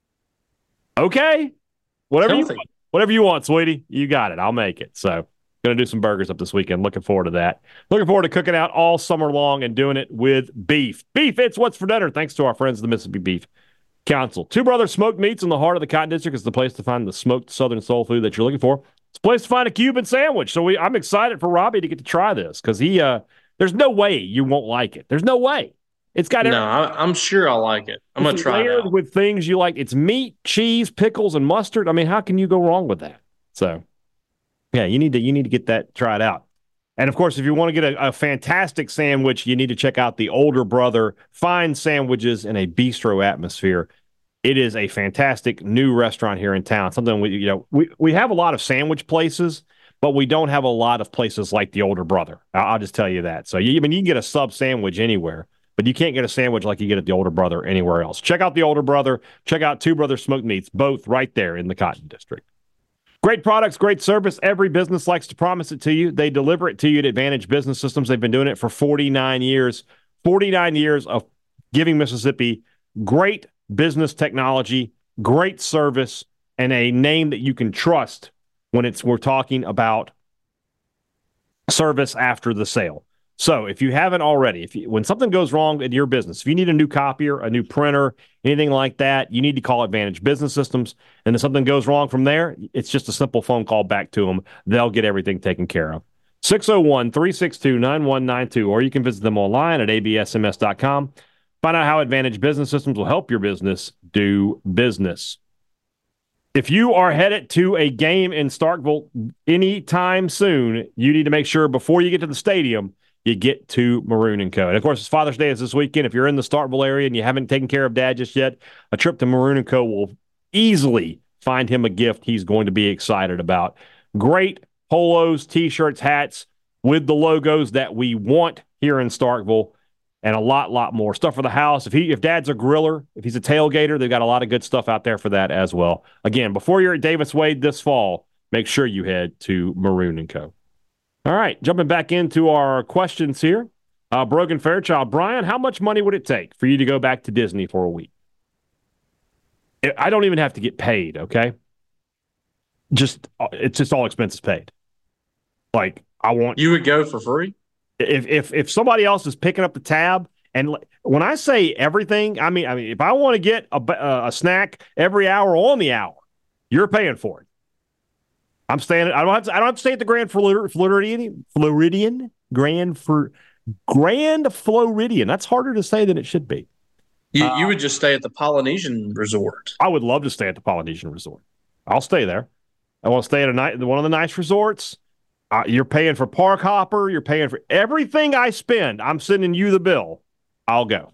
okay, whatever you want, whatever you want, sweetie, you got it. I'll make it. So, gonna do some burgers up this weekend. Looking forward to that. Looking forward to cooking out all summer long and doing it with beef. Beef, it's what's for dinner. Thanks to our friends, the Mississippi Beef Council. Two Brothers Smoked Meats in the heart of the Cotton District is the place to find the smoked Southern soul food that you're looking for. It's a place to find a Cuban sandwich. So we, I'm excited for Robbie to get to try this because he, uh, there's no way you won't like it. There's no way. It's got no. I, I'm sure I'll like it. I'm gonna try it out. With things you like. It's meat, cheese, pickles, and mustard. I mean, how can you go wrong with that? So, yeah, you need to you need to get that tried out. And of course, if you want to get a, a fantastic sandwich, you need to check out the Older Brother Fine Sandwiches in a Bistro Atmosphere. It is a fantastic new restaurant here in town. Something we you know we we have a lot of sandwich places, but we don't have a lot of places like the Older Brother. I'll, I'll just tell you that. So, you, I mean, you can get a sub sandwich anywhere, but you can't get a sandwich like you get at the Older Brother anywhere else. Check out the Older Brother. Check out Two Brothers Smoked Meats, both right there in the Cotton District. Great products, great service. Every business likes to promise it to you. They deliver it to you at Advantage Business Systems. They've been doing it for forty-nine years. forty-nine years of giving Mississippi great business technology, great service, and a name that you can trust when it's we're talking about service after the sale. So if you haven't already, if you, when something goes wrong in your business, if you need a new copier, a new printer, anything like that, you need to call Advantage Business Systems. And if something goes wrong from there, it's just a simple phone call back to them. They'll get everything taken care of. six oh one, three six two, nine one nine two, or you can visit them online at a b s m s dot com. Find out how Advantage Business Systems will help your business do business. If you are headed to a game in Starkville anytime soon, you need to make sure before you get to the stadium, you get to Maroon and Co. And, of course, it's Father's Day is this weekend. If you're in the Starkville area and you haven't taken care of Dad just yet, a trip to Maroon and Co. will easily find him a gift he's going to be excited about. Great polos, T-shirts, hats with the logos that we want here in Starkville, and a lot, lot more. Stuff for the house. If he, if Dad's a griller, if he's a tailgater, they've got a lot of good stuff out there for that as well. Again, before you're at Davis Wade this fall, make sure you head to Maroon and Co. All right, jumping back into our questions here. Uh, Brogan Fairchild, Brian, how much money would it take for you to go back to Disney for a week? I don't even have to get paid, okay? Just it's just all expenses paid. Like I want you would go for free if if if somebody else is picking up the tab. And when I say everything, I mean I mean if I want to get a, a snack every hour on the hour, you're paying for it. I'm staying. I don't have to. I don't have to stay at the Grand Floridian. Floridian Grand for Grand Floridian. That's harder to say than it should be. You uh, you would just stay at the Polynesian Resort. I would love to stay at the Polynesian Resort. I'll stay there. I want to stay at a night one of the nice resorts. Uh, you're paying for park hopper. You're paying for everything I spend. I'm sending you the bill. I'll go.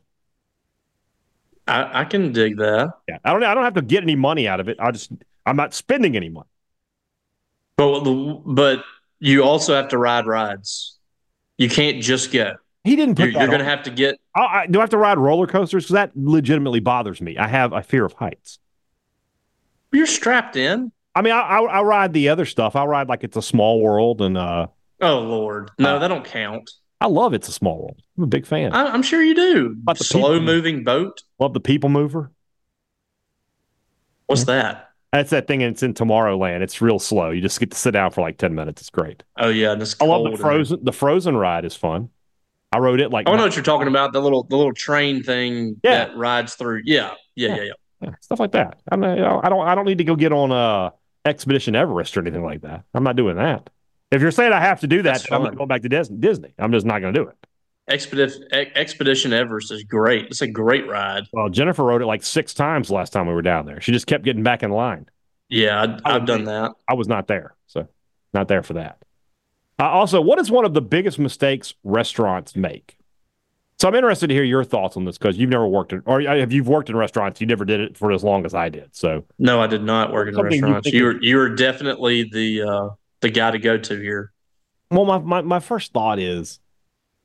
I, I can dig that. Yeah, I don't. I don't have to get any money out of it. I just. I'm not spending any money. But but you also have to ride rides. You can't just go. He didn't put You're, that you're going to on. have to get. I, I, do I have to ride roller coasters? Because that legitimately bothers me. I have a fear of heights. You're strapped in. I mean, I, I, I ride the other stuff. I ride like It's a Small World and. uh Oh Lord, no, uh, that don't count. I love It's a Small World. I'm a big fan. I, I'm sure you do. About the slow people, moving boat. Love the People Mover. What's that? That's that thing, and it's in Tomorrowland. It's real slow. You just get to sit down for like ten minutes. It's great. Oh yeah, and it's I cold love the Frozen. The Frozen ride is fun. I rode it like. I know what you're talking about. The little the little train thing yeah. that rides through. Yeah, yeah, yeah, yeah. yeah. yeah stuff like that. I'm not, you know, I don't. I don't need to go get on uh, Expedition Everest or anything like that. I'm not doing that. If you're saying I have to do that, I'm not going back to Disney. I'm just not going to do it. Expedition Expedition Everest is great. It's a great ride. Well, Jennifer rode it like six times last time we were down there. She just kept getting back in line. Yeah, I, I've done that. I was not there, so not there for that. Uh, also, what is one of the biggest mistakes restaurants make? So I'm interested to hear your thoughts on this because you've never worked in, or if you've worked in restaurants, you never did it for as long as I did. So no, I did not work in restaurants. You, you were you were definitely the uh, the guy to go to here. Well, my, my my first thought is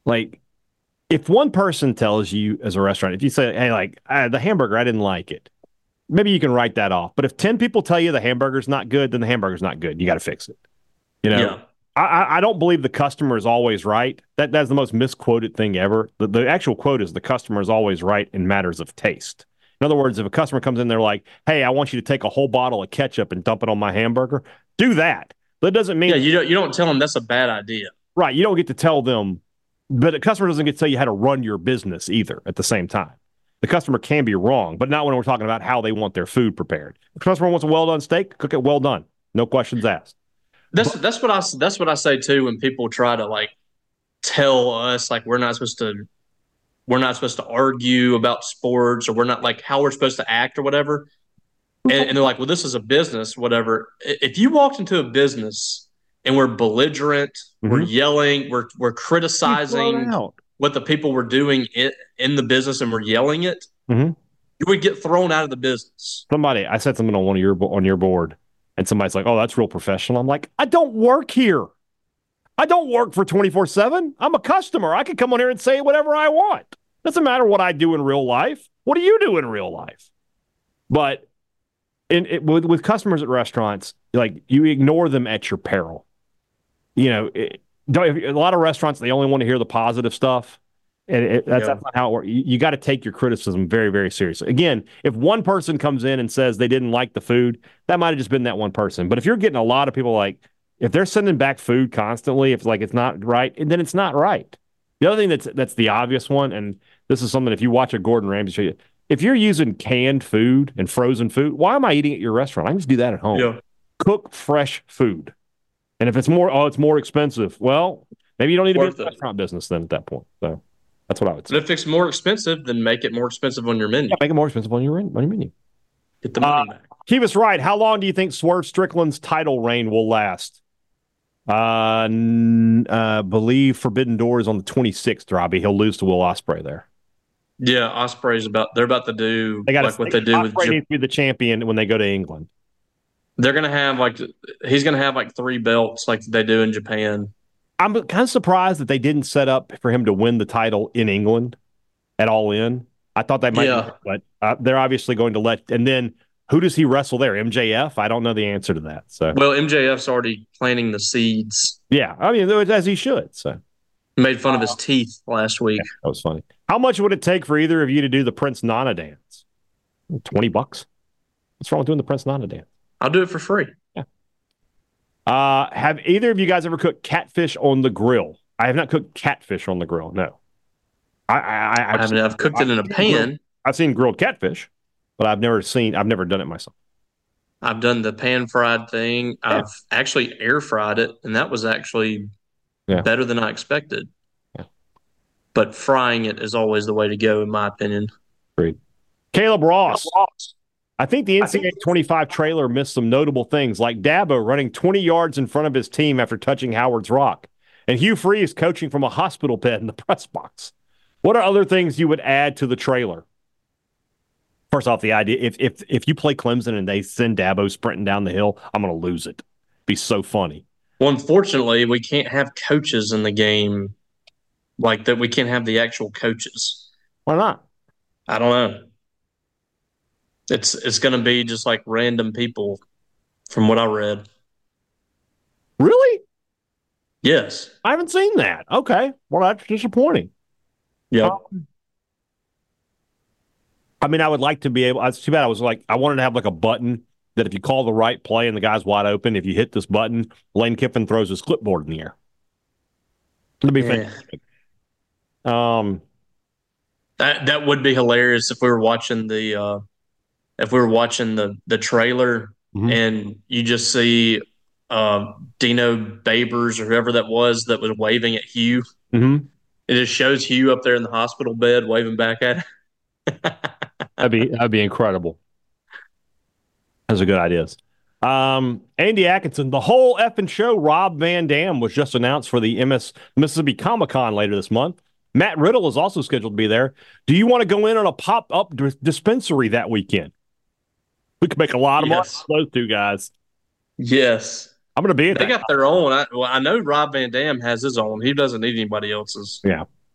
Like, if one person tells you as a restaurant, if you say, hey, like, ah, the hamburger, I didn't like it, maybe you can write that off. But if ten people tell you the hamburger's not good, then the hamburger's not good. You got to fix it. You know, Yeah. I, I don't believe the customer is always right. That That's the most misquoted thing ever. The, the actual quote is the customer is always right in matters of taste. In other words, if a customer comes in, they're like, hey, I want you to take a whole bottle of ketchup and dump it on my hamburger. Do that. That doesn't mean. Yeah, you don't, you don't tell them that's a bad idea. Right. You don't get to tell them. But a customer doesn't get to tell you how to run your business either at the same time. The customer can be wrong, but not when we're talking about how they want their food prepared. If the customer wants a well-done steak, cook it well done. No questions asked. That's But, that's what I that's what I say too when people try to like tell us like we're not supposed to we're not supposed to argue about sports or we're not like how we're supposed to act or whatever. And, and they're like, well, this is a business, whatever. If you walked into a business and we're belligerent, mm-hmm. we're yelling, we're we're criticizing what the people were doing in, in the business, and we're yelling it, mm-hmm. you would get thrown out of the business. Somebody, I said something on one of your on your board, and somebody's like, "Oh, that's real professional." I'm like, "I don't work here. I don't work for twenty-four seven. I'm a customer. I can come on here and say whatever I want. Doesn't matter what I do in real life. What do you do in real life?" But in it, with with customers at restaurants, like you ignore them at your peril. You know, it, a lot of restaurants, they only want to hear the positive stuff. And it, that's, yeah. that's not how it works. You, you got to take your criticism very, very seriously. Again, if one person comes in and says they didn't like the food, that might have just been that one person. But if you're getting a lot of people like, if they're sending back food constantly, if like it's not right, then it's not right. The other thing that's that's the obvious one, and this is something if you watch a Gordon Ramsay show, if you're using canned food and frozen food, why am I eating at your restaurant? I can just do that at home. Yeah. Cook fresh food. And if it's more, oh, it's more expensive. Well, maybe you don't need to Worth be in the it. restaurant business then at that point. So that's what I would say. But if it's more expensive, then make it more expensive on your menu. Yeah, make it more expensive on your, on your menu. Get the money uh, back. Keep us right. How long do you think Swerve Strickland's title reign will last? Uh, n- uh believe Forbidden Doors on the twenty-sixth, Robbie. He'll lose to Will Ospreay there. Yeah, Ospreay's about. They're about to do they gotta, like what they, they do Ospreay with. Ospreay needs to be the champion when they go to England. They're gonna have like he's gonna have like three belts like they do in Japan. I'm kind of surprised that they didn't set up for him to win the title in England at All In. I thought they might, yeah. but uh, they're obviously going to let. And then who does he wrestle there? M J F? I don't know the answer to that. So well, M J F's already planting the seeds. Yeah, I mean, as he should. So made fun uh, of his teeth last week. Yeah, that was funny. How much would it take for either of you to do the Prince Nana dance? Twenty bucks. What's wrong with doing the Prince Nana dance? I'll do it for free. Yeah. Uh, have either of you guys ever cooked catfish on the grill? I have not cooked catfish on the grill. No. I, I, I've, I haven't. I've cooked I've, it in a pan. I've seen grilled catfish, but I've never seen. I've never done it myself. I've done the pan fried thing. Yeah. I've actually air fried it, and that was actually yeah. better than I expected. Yeah. But frying it is always the way to go, in my opinion. Great. Caleb Ross. Caleb Ross. I think the N C double A twenty-five trailer missed some notable things, like Dabo running twenty yards in front of his team after touching Howard's Rock, and Hugh Freeze coaching from a hospital bed in the press box. What are other things you would add to the trailer? First off, the idea, if if if you play Clemson and they send Dabo sprinting down the hill, I'm going to lose it. It'd be so funny. Well, unfortunately, we can't have coaches in the game like that. We can't have the actual coaches. Why not? I don't know. It's it's going to be just like random people from what I read. Really? Yes. I haven't seen that. Okay. Well, that's disappointing. Yeah. Um, I mean, I would like to be able – it's too bad. I was like – I wanted to have like a button that if you call the right play and the guy's wide open, if you hit this button, Lane Kiffin throws his clipboard in the air. It'd be yeah. fantastic. Um, that, that would be hilarious if we were watching the uh, – if we were watching the the trailer mm-hmm. and you just see uh, Dino Babers or whoever that was that was waving at Hugh. Mm-hmm. It just shows Hugh up there in the hospital bed waving back at him. that'd be that'd be incredible. Those are good ideas. Um, Andy Atkinson, the whole effing show, Rob Van Dam was just announced for the M S Mississippi Comic Con later this month. Matt Riddle is also scheduled to be there. Do you want to go in on a pop-up d- dispensary that weekend? We could make a lot of yes. money with those two guys. Yes. I'm going to be at They that. got their own. I, well, I know Rob Van Dam has his own. He doesn't need anybody else's. Yeah.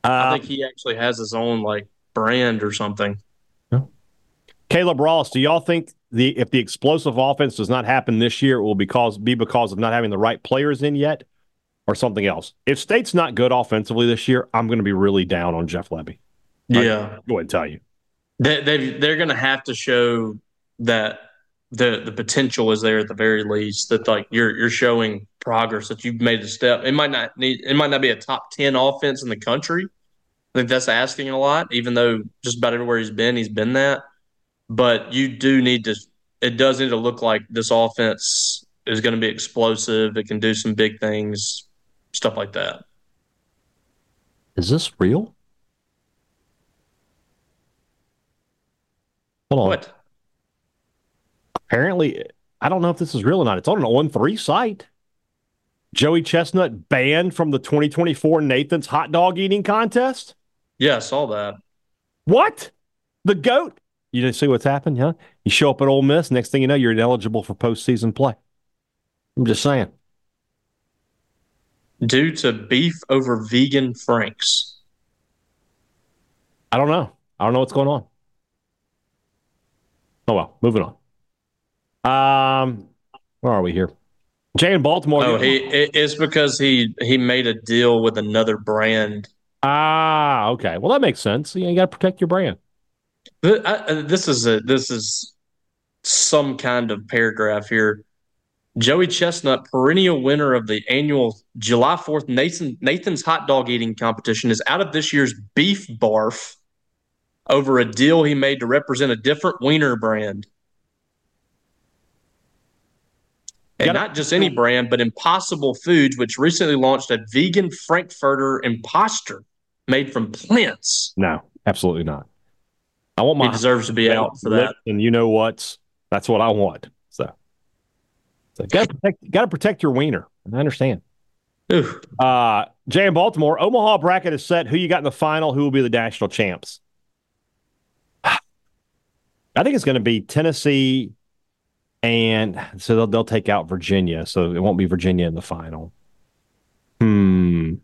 I Uh, think he actually has his own like brand or something. Caleb Ross, do y'all think the if the explosive offense does not happen this year, it will because be because of not having the right players in yet, or something else? If State's not good offensively this year, I'm going to be really down on Jeff Lebby. Yeah, go ahead and tell you they they they're going to have to show that the the potential is there at the very least. That like you're you're showing progress, that you've made a step. It might not need it might not be a top ten offense in the country. I think that's asking a lot, even though just about everywhere he's been, he's been that. But you do need to. It does need to look like this offense is going to be explosive. It can do some big things, stuff like that. Is this real? Hold on. What? Apparently, I don't know if this is real or not. It's on an oh and three site. Joey Chestnut banned from the twenty twenty-four Nathan's hot dog eating contest? Yeah, I saw that. What? The GOAT? You didn't see what's happened, huh? You show up at Ole Miss, next thing you know, you're ineligible for postseason play. I'm just saying. Due to beef over vegan Franks. I don't know. I don't know what's going on. Oh, well, moving on. Um, where are we here? Jay in Baltimore. Oh, he it's because he he made a deal with another brand. Ah, okay. Well, that makes sense. You got to protect your brand. This is a this is some kind of paragraph here. Joey Chestnut, perennial winner of the annual July fourth Nathan, Nathan's hot dog eating competition, is out of this year's beef barf over a deal he made to represent a different wiener brand. And gotta, not just any brand, but Impossible Foods, which recently launched a vegan Frankfurter Imposter made from plants. No, absolutely not. I want my. He deserves to be out for that. And you know what? That's what I want. So, so got to protect, got to protect your wiener. I understand. Ooh. Uh, Jay in Baltimore, Omaha bracket is set. Who you got in the final? Who will be the national champs? I think it's going to be Tennessee, and so they'll they'll take out Virginia. So it won't be Virginia in the final. Hmm.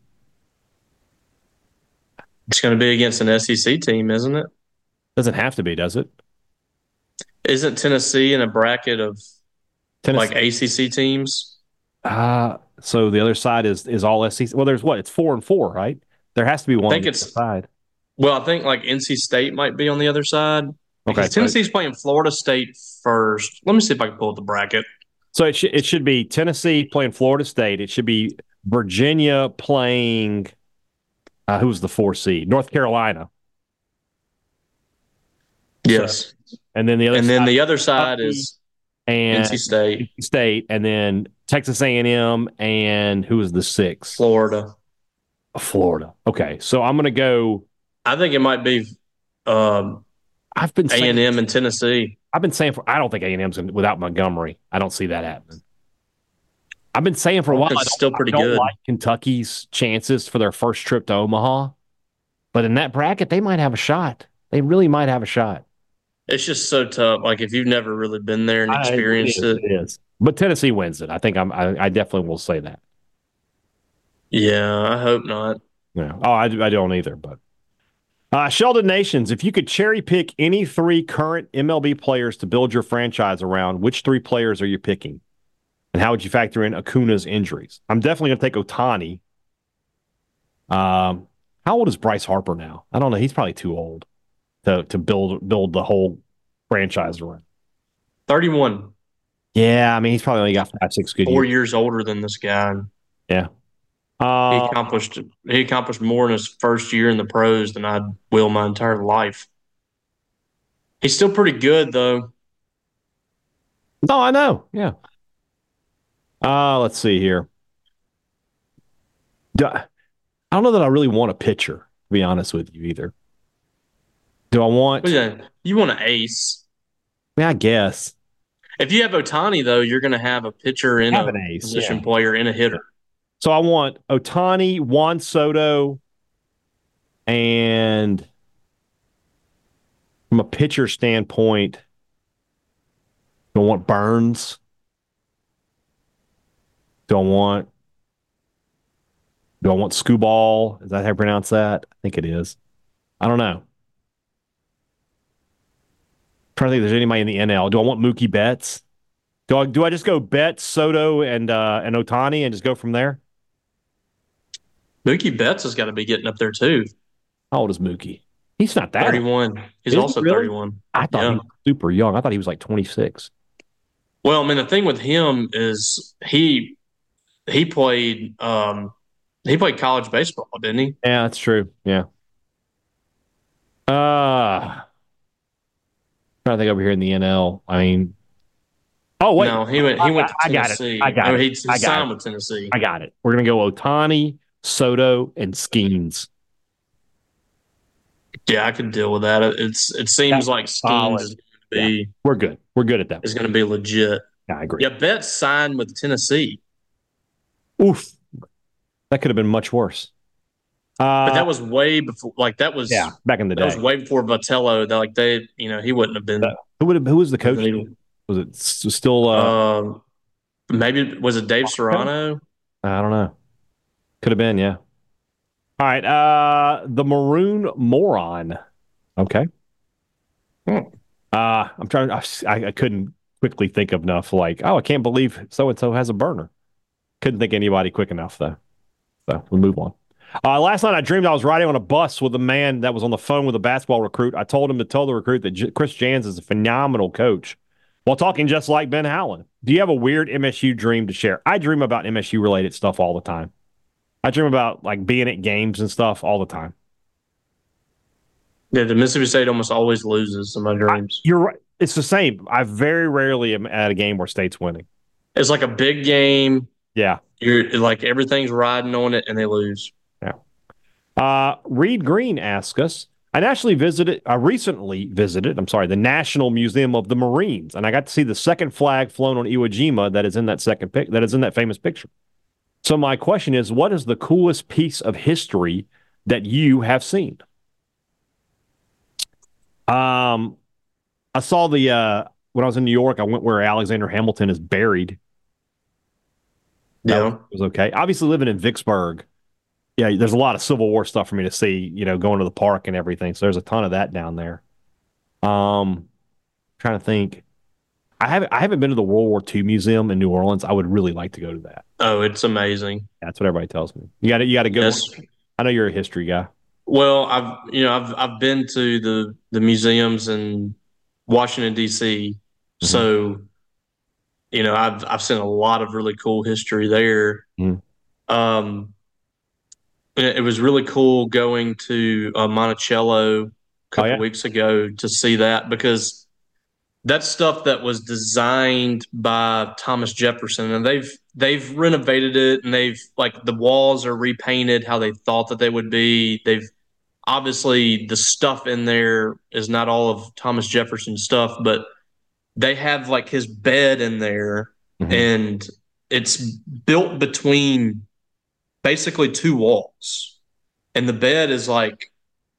It's going to be against an S E C team, isn't it? Doesn't have to be, does it? Isn't Tennessee in a bracket of Tennessee, like A C C teams? Uh, so the other side is is all S E C. Well, there's what? It's four and four, right? There has to be one I think on it's, the side. Well, I think like N C State might be on the other side. Okay, Tennessee's right. Playing Florida State first. Let me see if I can pull up the bracket. So it should it should be Tennessee playing Florida State. It should be Virginia playing. Uh, who's the four seed? North Carolina. Yes, so, and then the other and side, then the other side is and N C State, N C State, and then Texas A and M, and who is the six? Florida. Florida. Okay, so I'm going to go. I think it might be. Um, I've been A and M and Tennessee. I've been saying for I don't think A and M's without Montgomery. I don't see that happening. I've been saying for a while. It's still pretty I don't good. Like Kentucky's chances for their first trip to Omaha, but in that bracket, they might have a shot. They really might have a shot. It's just so tough. Like if you've never really been there and experienced I, it, it, it is. But Tennessee wins it. I think I'm. I, I definitely will say that. Yeah, I hope not. Yeah. Oh, I, I don't either. But uh, Sheldon Nations, if you could cherry pick any three current M L B players to build your franchise around, which three players are you picking? And how would you factor in Acuna's injuries? I'm definitely going to take Ohtani. Um, how old is Bryce Harper now? I don't know. He's probably too old to to build build the whole franchise around. thirty-one. Yeah, I mean he's probably only got five, six good Four years. years older than this guy. Yeah. Uh, he accomplished he accomplished more in his first year in the pros than I will my entire life. He's still pretty good though. No, I know. Yeah. Uh, let's see here. Do, I don't know that I really want a pitcher, to be honest with you, either. Do I want... Yeah, you want an ace. I mean, I guess. If you have Ohtani, though, you're going to have a pitcher and a ace, position yeah. player and a hitter. So I want Ohtani, Juan Soto, and from a pitcher standpoint, do I want Burns? Do I want Do I want Scooball? Is that how you pronounce that? I think it is. I don't know. I'm trying to think if there's anybody in the N L. Do I want Mookie Betts? Do I do I just go Betts, Soto, and uh, and Ohtani and just go from there? Mookie Betts has got to be getting up there too. How old is Mookie? He's not that thirty-one. old. He's Is also he really? thirty-one. I thought yeah. he was super young. I thought he was like twenty-six. Well, I mean, the thing with him is he he played um, he played college baseball, didn't he? Yeah, that's true. Yeah. Uh trying to think over here in the N L. I mean, oh wait, no, he went he went to I, I got Tennessee. it. I got oh, it. He, he I got signed it. with Tennessee. I got it. We're gonna go Ohtani, Soto, and Skeens. Yeah, I can deal with that. It's it seems That's like Skeens solid. is going to be Yeah. We're good. We're good at that. is going to be legit. Yeah, I agree. Yeah, Betts signed with Tennessee. Oof, that could have been much worse. Uh, But that was way before. Like that was yeah, back in the that day. was way before Vitello. That like they, you know, he wouldn't have been. Uh, who would have, who was the coach? They- Was it s- still? Uh, Um, maybe was it Dave Serrano? I don't know. Could have been, yeah. All right. Uh, the Maroon Moron. Okay. Hmm. Uh, I'm trying. I, I couldn't quickly think of enough. Like, oh, I can't believe so and so has a burner. Couldn't think of anybody quick enough though. So we'll move on. Uh, last night I dreamed I was riding on a bus with a man that was on the phone with a basketball recruit. I told him to tell the recruit that J- Chris Jans is a phenomenal coach while talking just like Ben Howland. Do you have a weird M S U dream to share? I dream about M S U related stuff all the time. I dream about like being at games and stuff all the time. Yeah, the Mississippi State almost always loses in my dreams. I, you're right. It's the same. I very rarely am at a game where State's winning. It's like a big game. Yeah. You're like everything's riding on it and they lose. Yeah. Uh, Reed Green asks us, I actually visited, I recently visited, I'm sorry, the National Museum of the Marines, and I got to see the second flag flown on Iwo Jima that is in that second pic, that is in that famous picture. So my question is, what is the coolest piece of history that you have seen? Um, I saw the uh, when I was in New York, I went where Alexander Hamilton is buried. That Yeah. was okay. Obviously, living in Vicksburg, yeah, there's a lot of Civil War stuff for me to see, you know, going to the park and everything. So there's a ton of that down there. Um, trying to think. I haven't I haven't been to the World War Two Museum in New Orleans. I would really like to go to that. Oh, it's amazing. That's what everybody tells me. You got to you got to go. Yes. I know you're a history guy. Well, I've you know I've I've been to the the museums in Washington D C, Mm-hmm. so you know I've I've seen a lot of really cool history there. Mm-hmm. Um, it, it was really cool going to uh, Monticello a couple Oh, yeah? weeks ago to see that because that's stuff that was designed by Thomas Jefferson, and they've they've renovated it, and they've like the walls are repainted how they thought that they would be. They've obviously the stuff in there is not all of Thomas Jefferson's stuff, but they have like his bed in there, Mm-hmm. and it's built between basically two walls, and the bed is like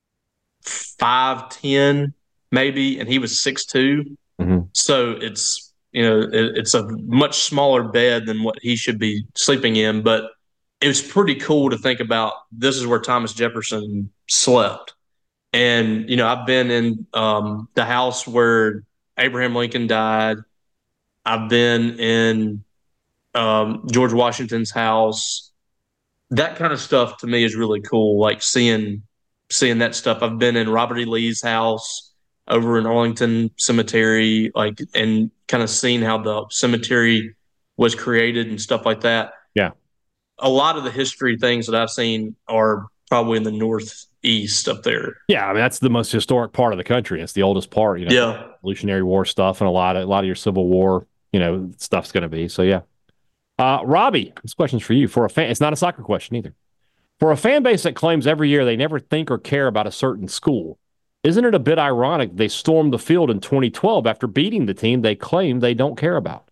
five ten maybe, and he was six two. Mm-hmm. So it's, you know, it, it's a much smaller bed than what he should be sleeping in. But it was pretty cool to think about this is where Thomas Jefferson slept. And, you know, I've been in um, the house where Abraham Lincoln died. I've been in um, George Washington's house. That kind of stuff to me is really cool, like seeing seeing that stuff. I've been in Robert E. Lee's house over in Arlington Cemetery, like, and kind of seeing how the cemetery was created and stuff like that. Yeah. A lot of the history things that I've seen are probably in the northeast up there. Yeah, I mean that's the most historic part of the country. It's the oldest part, you know. Yeah. Revolutionary War stuff and a lot of a lot of your Civil War, you know, stuff's going to be. So yeah. Uh, Robbie, this question's for you. For a fan, it's not a soccer question either. For a fan base that claims every year they never think or care about a certain school, isn't it a bit ironic they stormed the field in twenty twelve after beating the team they claim they don't care about?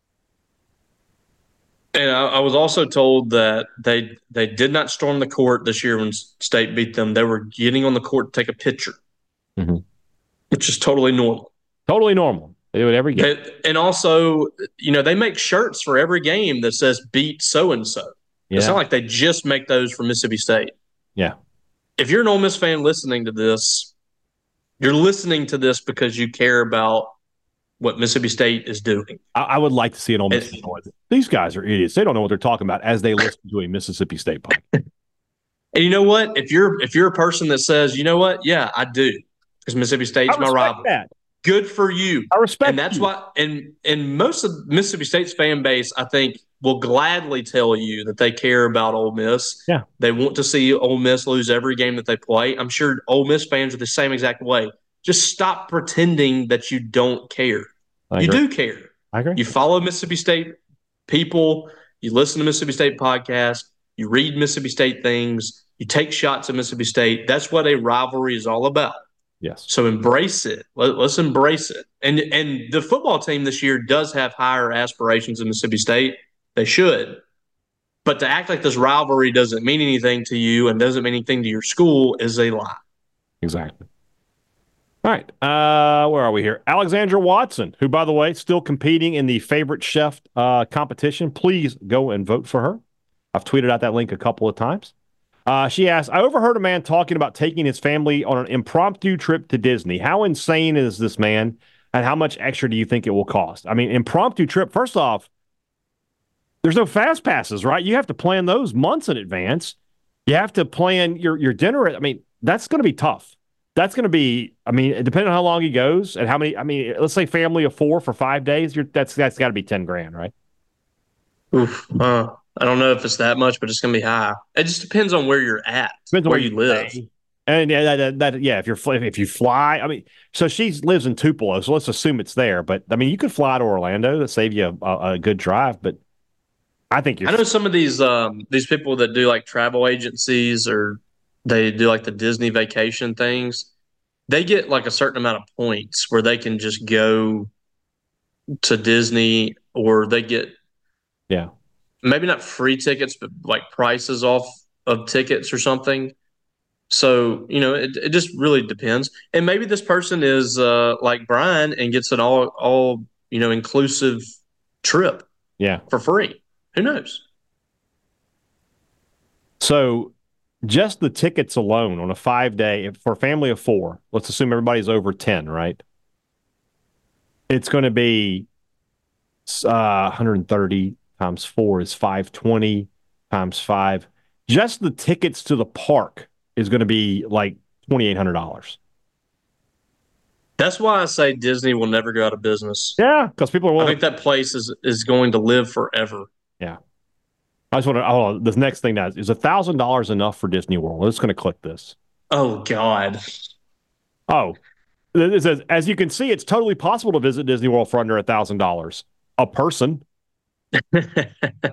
And I, I was also told that they they did not storm the court this year when State beat them. They were getting on the court to take a picture, mm-hmm. which is totally normal. Totally normal. They do it every game. And, and also, you know, they make shirts for every game that says "beat so and so." Yeah. It's not like they just make those for Mississippi State. Yeah. If you're an Ole Miss fan listening to this, you're listening to this because you care about what Mississippi State is doing. I, I would like to see an Ole Miss fan. These guys are idiots. They don't know what they're talking about as they listen to a Mississippi State podcast. And you know what? If you're if you're a person that says, you know what, yeah, I do, because Mississippi State's my rival. That. Good for you. I respect, and that's you. why. And and most of Mississippi State's fan base, I think, will gladly tell you that they care about Ole Miss. Yeah, they want to see Ole Miss lose every game that they play. I'm sure Ole Miss fans are the same exact way. Just stop pretending that you don't care. I you agree. do care. I agree. You follow Mississippi State people. You listen to Mississippi State podcasts. You read Mississippi State things. You take shots at Mississippi State. That's what a rivalry is all about. Yes. So embrace it. Let, let's embrace it. And and the football team this year does have higher aspirations than Mississippi State. They should. But to act like this rivalry doesn't mean anything to you and doesn't mean anything to your school is a lie. Exactly. All right. Uh, where are we here? Alexandra Watson, who, by the way, still competing in the Favorite Chef uh, competition. Please go and vote for her. I've tweeted out that link a couple of times. Uh, she asked, I overheard a man talking about taking his family on an impromptu trip to Disney. How insane is this man, and how much extra do you think it will cost? I mean, impromptu trip, first off, there's no fast passes, right? You have to plan those months in advance. You have to plan your, your dinner. I mean, that's going to be tough. That's going to be, I mean, depending on how long he goes and how many, I mean, let's say family of four for five days, you're, that's that's got to be ten grand, right? Oof. Uh, I don't know if it's that much, but it's going to be high. It just depends on where you're at, depends where, where you live. Stay. And yeah, that, that, yeah, if you're if you fly, I mean, so she lives in Tupelo, so let's assume it's there. But I mean, you could fly to Orlando to save you a, a, a good drive. But I think you're. I know some of these um, these people that do like travel agencies or they do like the Disney vacation things. They get like a certain amount of points where they can just go to Disney, or they get yeah maybe not free tickets, but like prices off of tickets or something. So, you know, it, it just really depends. And maybe this person is uh, like Brian and gets an all, all, you know, inclusive trip yeah, for free. Who knows? So just the tickets alone on a five-day, for a family of four, let's assume everybody's over ten, right? It's going to be uh, one hundred thirty times four is five twenty times five. Just the tickets to the park is going to be like twenty-eight hundred dollars. That's why I say Disney will never go out of business. Yeah, because people are willing. I think that place is, is going to live forever. Yeah. I just want to, oh, this next thing now is one thousand dollars enough for Disney World? I'm just going to click this. Oh, God. Oh, it says, as you can see, it's totally possible to visit Disney World for under one thousand dollars a person. Yeah,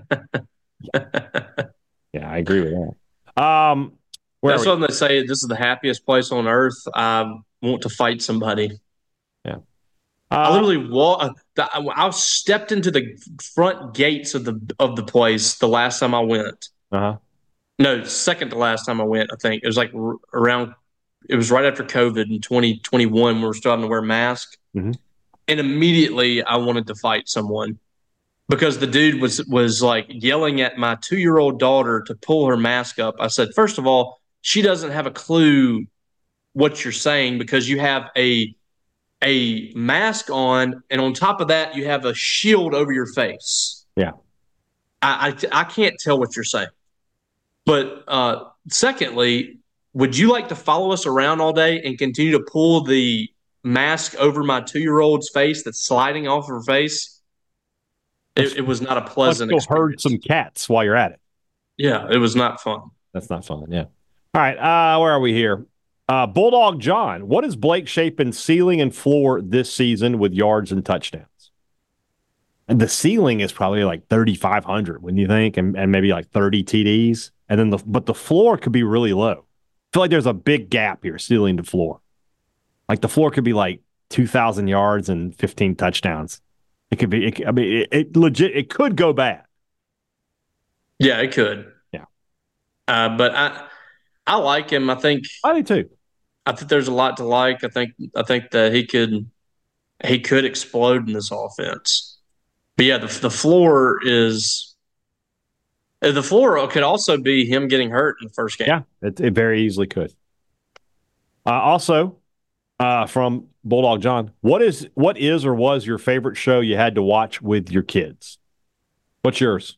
I agree with that. Um, That's when they say this is the happiest place on earth. I want to fight somebody. Yeah. Uh, I literally walked. I stepped into the front gates of the of the place the last time I went. Uh-huh. No, second to last time I went. I think it was like r- around. It was right after COVID in twenty twenty-one. We were starting to wear masks, mm-hmm. and immediately I wanted to fight someone because the dude was was like yelling at my two-year-old daughter to pull her mask up. I said, first of all, she doesn't have a clue what you're saying because you have a a mask on, and on top of that, you have a shield over your face. Yeah. I, I, I can't tell what you're saying. But uh, secondly, would you like to follow us around all day and continue to pull the mask over my two-year-old's face that's sliding off her face? It, it was not a pleasant Let's go herd experience. some cats while you're at it. Yeah, it was not fun. That's not fun, yeah. All right, uh, where are we here? Uh, Bulldog John, what is Blake Shapin's ceiling and floor this season with yards and touchdowns? And the ceiling is probably like thirty-five hundred, wouldn't you think? And, and maybe like thirty T Ds. And then the but the floor could be really low. I feel like there's a big gap here, ceiling to floor. Like the floor could be like two thousand yards and fifteen touchdowns. It could be, it, I mean, it, it legit, it could go bad. Yeah, it could. Yeah. Uh, but I, I like him. I think I do too. I think there's a lot to like. I think I think that he could he could explode in this offense. But yeah, the the floor is The floor could also be him getting hurt in the first game. Yeah, it, it very easily could. Uh, also, uh, from Bulldog John, what is what is or was your favorite show you had to watch with your kids? What's yours?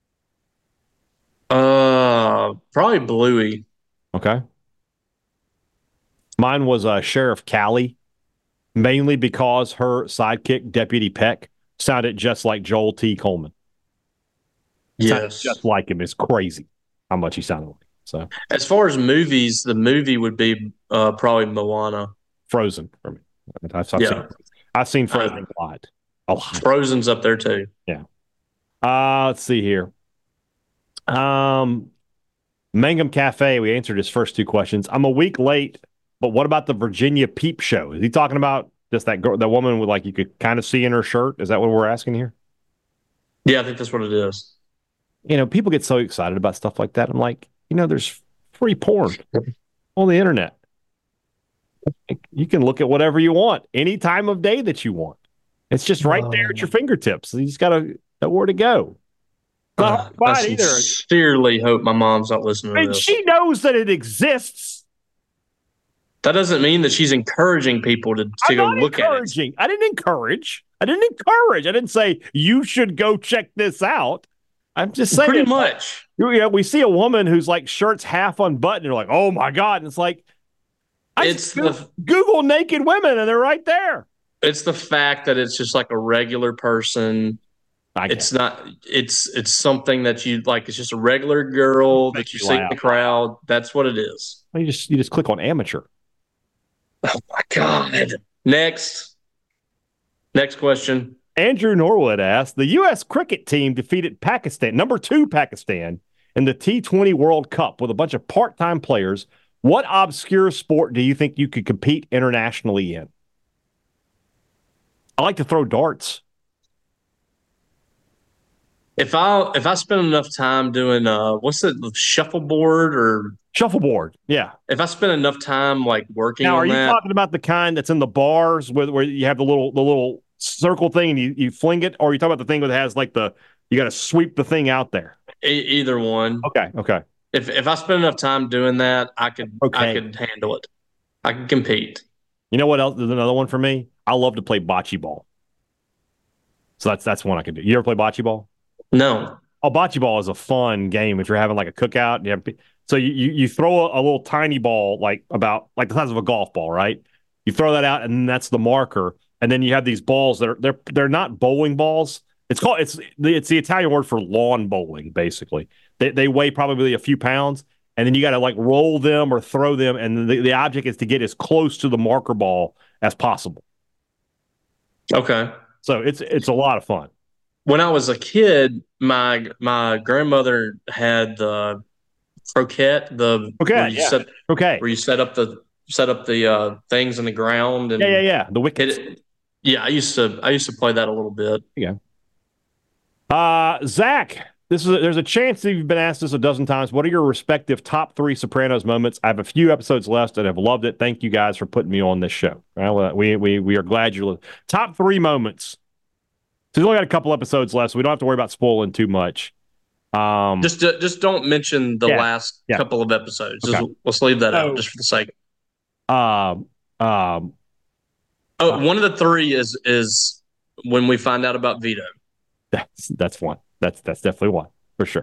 Uh, probably Bluey. Okay. Mine was uh, Sheriff Callie, mainly because her sidekick, Deputy Peck, sounded just like Joel T. Coleman. Yes. Just like him. It's crazy how much he sounded like. So, as far as movies, the movie would be uh, probably Moana. Frozen for me. I've, I've, yeah. seen, I've seen Frozen uh, a lot. A lot. Frozen's up there too. Yeah. Uh, let's see here. Um, Mangum Cafe, we answered his first two questions. I'm a week late, but what about the Virginia Peep Show? Is he talking about just that girl, that woman with like you could kind of see in her shirt? Is that what we're asking here? Yeah, I think that's what it is. You know, people get so excited about stuff like that. I'm like, you know, there's free porn on the internet. You can look at whatever you want any time of day that you want. It's just right there at your fingertips. You just got to know where to go. Uh, I sincerely either. hope my mom's not listening to and this. She knows that it exists. That doesn't mean that she's encouraging people to, to go look at it. I didn't encourage. I didn't encourage. I didn't say you should go check this out. I'm just saying. Pretty much. You know, we see a woman who's like shirts half unbuttoned. You're like, oh my God. And it's like, I it's Google, the, Google naked women and they're right there. It's the fact that it's just like a regular person. It's not, it's, it's something that you like. It's just a regular girl that you see in the crowd. That's what it is. You just, you just click on amateur. Oh my God. Next. Next question. Andrew Norwood asked, the U S cricket team defeated Pakistan, number two Pakistan, in the T twenty World Cup with a bunch of part-time players. What obscure sport do you think you could compete internationally in? I like to throw darts. If I if I spend enough time doing uh what's it shuffleboard or shuffleboard, yeah. If I spend enough time like working now, on are you that, talking about the kind that's in the bars where where you have the little the little circle thing and you, you fling it, or are you talking about the thing that has like the you got to sweep the thing out there? E- either one. Okay, okay. If if I spend enough time doing that, I could okay. I could handle it. I can compete. You know what else? There's another one for me. I love to play bocce ball. So that's that's one I can do. You ever play bocce ball? No. Oh, bocce ball is a fun game if you're having like a cookout. You have, so you, you you throw a, a little tiny ball like about like the size of a golf ball, right? You throw that out, and that's the marker. And then you have these balls that are they're they're not bowling balls. It's called it's the it's the Italian word for lawn bowling. Basically, they they weigh probably a few pounds, and then you got to like roll them or throw them, and the, the object is to get as close to the marker ball as possible. Okay. So it's it's a lot of fun. When I was a kid, my my grandmother had the croquet, the okay, where you yeah. set, okay, where you set up the set up the uh, things in the ground and yeah, yeah, yeah, the wickets. It, yeah, I used to I used to play that a little bit. Yeah. Uh, Zach, this is a, there's a chance that you've been asked this a dozen times. What are your respective top three Sopranos moments? I have a few episodes left and have loved it. Thank you guys for putting me on this show. Well, we we we are glad you're listening. Top three moments. So we've only got a couple episodes left, so we don't have to worry about spoiling too much. Um, just just don't mention the yeah, last yeah. couple of episodes. Okay. Just, let's leave that so, out just for the sake. Um, um, oh, uh, one of the three is is when we find out about Vito. That's that's one. That's that's definitely one for sure.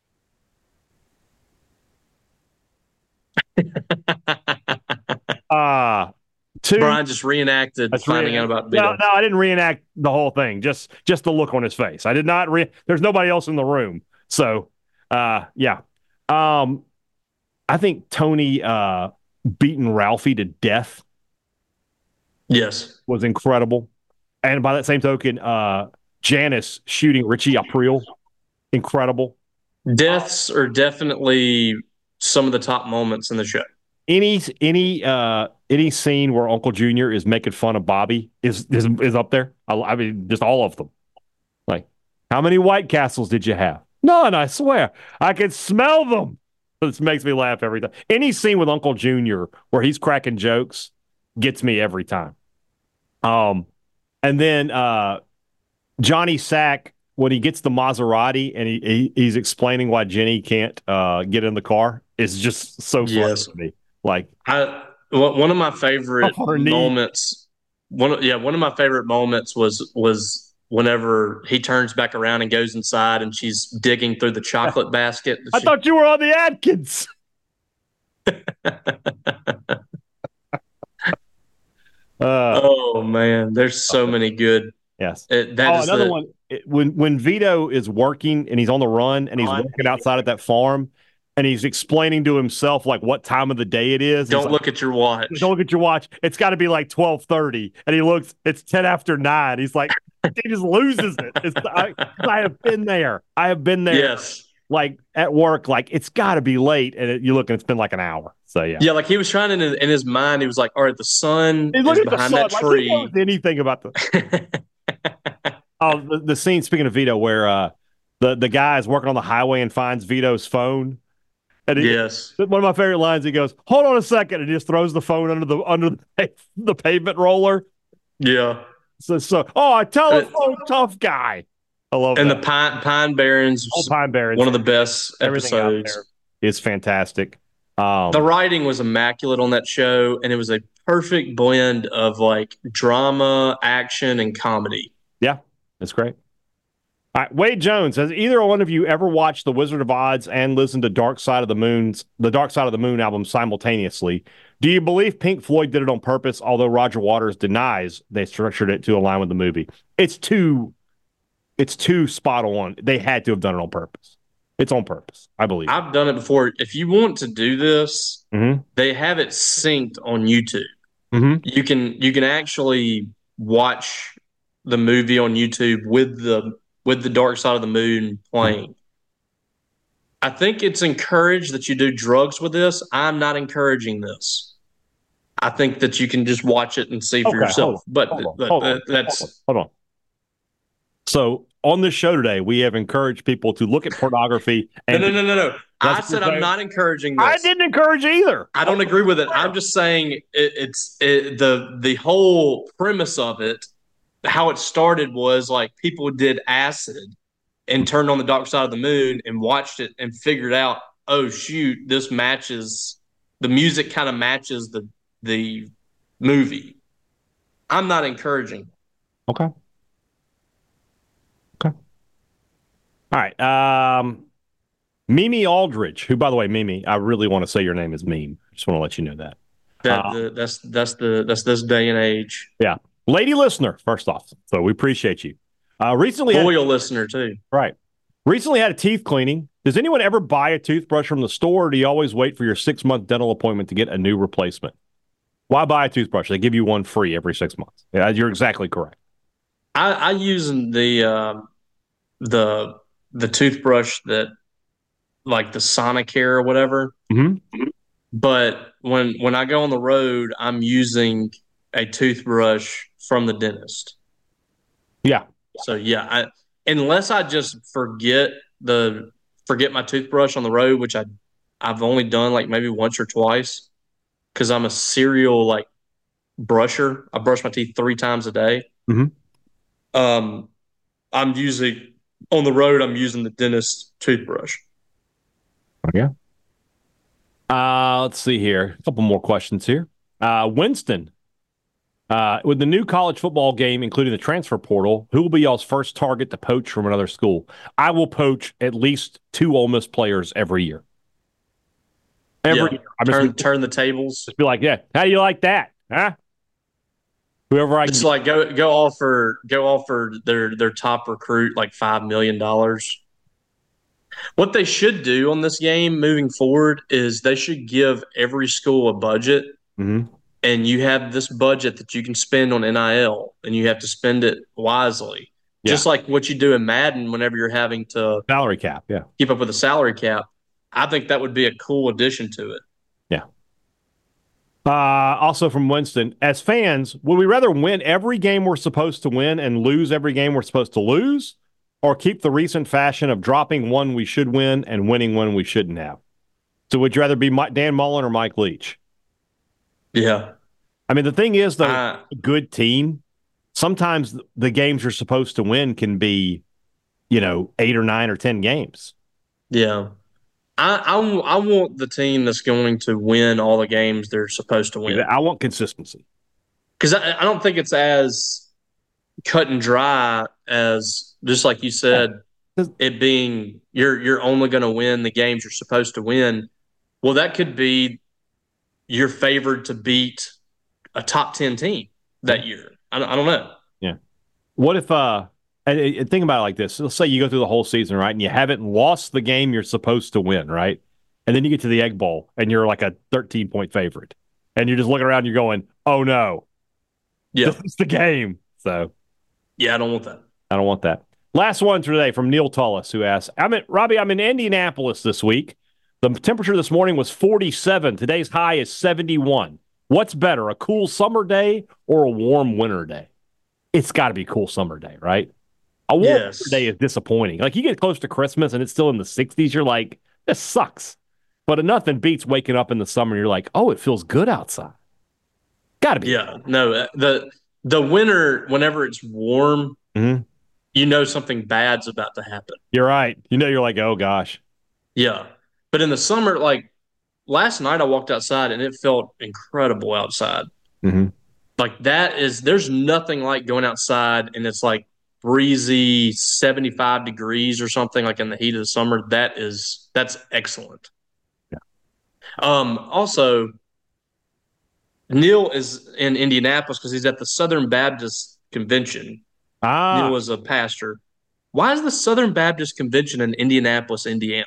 uh two. Brian just reenacted finding re- out about Vito. No, no, I didn't reenact the whole thing. Just just the look on his face. I did not. Re- There's nobody else in the room. So, uh, yeah. Um, I think Tony uh beating Ralphie to death. Yes, was incredible. And by that same token, uh, Janice shooting Richie April, incredible. Deaths are definitely some of the top moments in the show. Any any uh, any scene where Uncle Junior is making fun of Bobby is is, is up there. I, I mean, just all of them. Like, how many White Castles did you have? None, I swear. I can smell them. This makes me laugh every time. Any scene with Uncle Junior where he's cracking jokes gets me every time. Um, and then uh, Johnny Sack when he gets the Maserati and he, he he's explaining why Jenny can't uh, get in the car is just so funny yes. to me. Like I, one of my favorite moments, one yeah, one of my favorite moments was was whenever he turns back around and goes inside and she's digging through the chocolate basket. I she, thought you were on the Atkins. uh, oh man, there's so many good. Yes. It, that oh, is another the, one. It, when when Vito is working and he's on the run and he's working outside at that farm and he's explaining to himself like what time of the day it is. Don't look like, at your watch. Don't look at your watch. It's got to be like twelve thirty, and he looks. It's ten after nine. He's like, he just loses it. It's, I, I have been there. I have been there. Yes. Like at work, like it's got to be late, and it, you look and it's been like an hour. So yeah, yeah. Like he was trying to, in his mind, he was like, "All right, the sun is behind the sun. that like, tree." He knows anything about the? oh, the, the scene. Speaking of Vito, where uh, the the guy is working on the highway and finds Vito's phone. And he, yes, one of my favorite lines. He goes, "Hold on a second," and he just throws the phone under the under the, the pavement roller. Yeah. So, so oh, a telephone uh, tough guy. I love and that. the Pine Pine Barrens, oh, Pine Barrens, one of the best Everything episodes. Out there is fantastic. Um, the writing was immaculate on that show, and it was a perfect blend of like drama, action, and comedy. Yeah, that's great. All right, Wade Jones, has either one of you ever watched The Wizard of Oz and listened to Dark Side of the Moon's the Dark Side of the Moon album simultaneously? Do you believe Pink Floyd did it on purpose, although Roger Waters denies they structured it to align with the movie? It's too it's too spot on. They had to have done it on purpose. It's on purpose, I believe. I've done it before. If you want to do this, mm-hmm. they have it synced on YouTube. Mm-hmm. You can you can actually watch the movie on YouTube with the with the Dark Side of the Moon playing. I think it's encouraged that you do drugs with this. I'm not encouraging this. I think that you can just watch it and see for okay, yourself. Hold but hold but hold uh, that's hold on. hold on. So on this show today, we have encouraged people to look at pornography. And no, no, no, no, no. I said I'm not encouraging this. I didn't encourage either. I don't agree with it. I'm just saying it, it's it, the the whole premise of it. How it started was like people did acid and turned on the Dark Side of the Moon and watched it and figured out, oh shoot, this matches the music kind of matches the the movie. I'm not encouraging. Okay. Okay. All right. Um, Mimi Aldridge, who, by the way, Mimi, I really want to say your name is Meme. Just want to let you know that. That uh, the, that's that's the that's this day and age. Yeah. Lady listener, first off. So we appreciate you. Uh, recently, loyal had, listener too. Right. Recently had a teeth cleaning. Does anyone ever buy a toothbrush from the store, or do you always wait for your six-month dental appointment to get a new replacement? Why buy a toothbrush? They give you one free every six months. Yeah, you're exactly correct. I, I use the uh, the the toothbrush that like the Sonicare or whatever. Mm-hmm. But when when I go on the road, I'm using a toothbrush from the dentist. Yeah. So yeah, I, unless I just forget the forget my toothbrush on the road, which I I've only done like maybe once or twice, because I'm a serial like brusher. I brush my teeth three times a day. Mm-hmm. Um, I'm using on the road. I'm using the dentist toothbrush. Yeah. Uh, let's see here. A couple more questions here. Uh, Winston. Uh, with the new college football game, including the transfer portal, who will be y'all's first target to poach from another school? I will poach at least two Ole Miss players every year. Every yeah. year. I turn, just, turn the tables. Just be like, yeah, how do you like that? Huh? Whoever I It's like go go offer go offer their their top recruit like five million dollars. What they should do on this game moving forward is they should give every school a budget. Mm-hmm. And you have this budget that you can spend on N I L, and you have to spend it wisely. Yeah. Just like what you do in Madden whenever you're having to salary cap, yeah, keep up with the salary cap. I think that would be a cool addition to it. Yeah. Uh, also from Winston, as fans, would we rather win every game we're supposed to win and lose every game we're supposed to lose, or keep the recent fashion of dropping one we should win and winning one we shouldn't have? So would you rather be Dan Mullen or Mike Leach? Yeah. I mean, the thing is, though, uh, a good team, sometimes the games you're supposed to win can be you know, eight or nine or ten games. Yeah. I, I, I want the team that's going to win all the games they're supposed to win. I want consistency. Because I, I don't think it's as cut and dry as, just like you said, yeah. it being you're you're only going to win the games you're supposed to win. Well, that could be you're favored to beat a top ten team that year. I, I don't know. Yeah. What if uh and, and think about it like this. Let's say you go through the whole season, right? And you haven't lost the game you're supposed to win, right? And then you get to the Egg Bowl and you're like a thirteen-point favorite. And you're just looking around and you're going, oh, no. Yeah. This is the game. So, yeah, I don't want that. I don't want that. Last one today from Neil Tullis, who asks, I'm in, Robbie, I'm in Indianapolis this week. The temperature this morning was forty-seven. Today's high is seventy-one. What's better, a cool summer day or a warm winter day? It's got to be a cool summer day, right? A warm yes. winter day is disappointing. Like, you get close to Christmas and it's still in the sixties, you're like, this sucks. But nothing beats waking up in the summer and you're like, oh, it feels good outside. Got to be. Yeah, no, the the winter, whenever it's warm, mm-hmm. you know something bad's about to happen. You're right. You know, you're like, oh, gosh. Yeah. But in the summer, like last night I walked outside and it felt incredible outside. Mm-hmm. Like that is, there's nothing like going outside and it's like breezy seventy-five degrees or something like in the heat of the summer. That is, that's excellent. Yeah. Um, also, Neil is in Indianapolis because he's at the Southern Baptist Convention. Ah. Neil was a pastor. Why is the Southern Baptist Convention in Indianapolis, Indiana?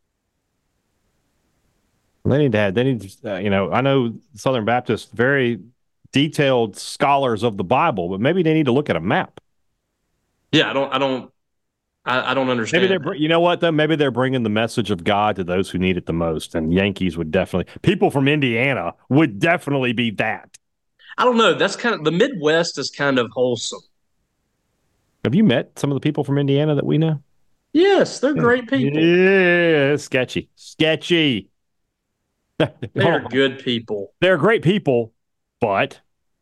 They need to have, they need to, uh, you know, I know Southern Baptists, very detailed scholars of the Bible, but maybe they need to look at a map. Yeah, I don't, I don't, I, I don't understand. Maybe they're, you know what, though? Maybe they're bringing the message of God to those who need it the most. And Yankees would definitely, people from Indiana would definitely be that. I don't know. That's kind of, the Midwest is kind of wholesome. Have you met some of the people from Indiana that we know? Yes, they're great people. Yeah, sketchy. Sketchy. They're good people. They're great people, but.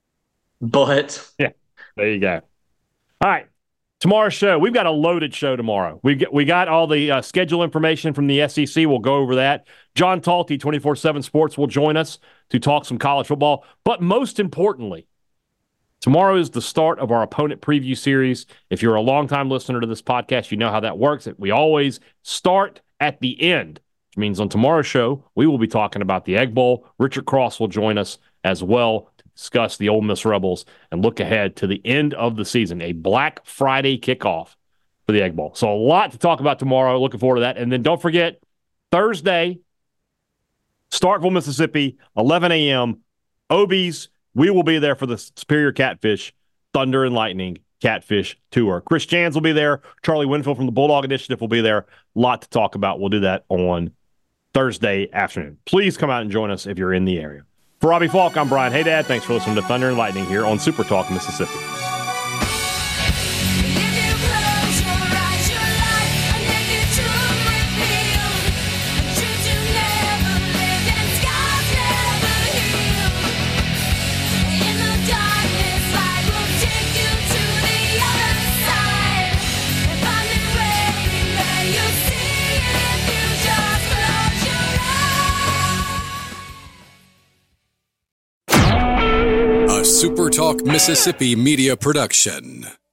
But. Yeah, there you go. All right. Tomorrow's show, we've got a loaded show tomorrow. We get, we got all the uh, schedule information from the S E C. We'll go over that. John Talty, twenty-four seven Sports, will join us to talk some college football. But most importantly, tomorrow is the start of our opponent preview series. If you're a longtime listener to this podcast, you know how that works. We always start at the end, which means on tomorrow's show, we will be talking about the Egg Bowl. Richard Cross will join us as well to discuss the Ole Miss Rebels and look ahead to the end of the season, a Black Friday kickoff for the Egg Bowl. So a lot to talk about tomorrow. Looking forward to that. And then don't forget, Thursday, Starkville, Mississippi, eleven a.m., Obies. We will be there for the Superior Catfish, Thunder and Lightning Catfish Tour. Chris Jans will be there. Charlie Winfield from the Bulldog Initiative will be there. A lot to talk about. We'll do that on Thursday afternoon. Please come out and join us if you're in the area. For Robbie Falk, I'm Brian Haydad. Thanks for listening to Thunder and Lightning here on Super Talk Mississippi. Super Talk Mississippi Media Production.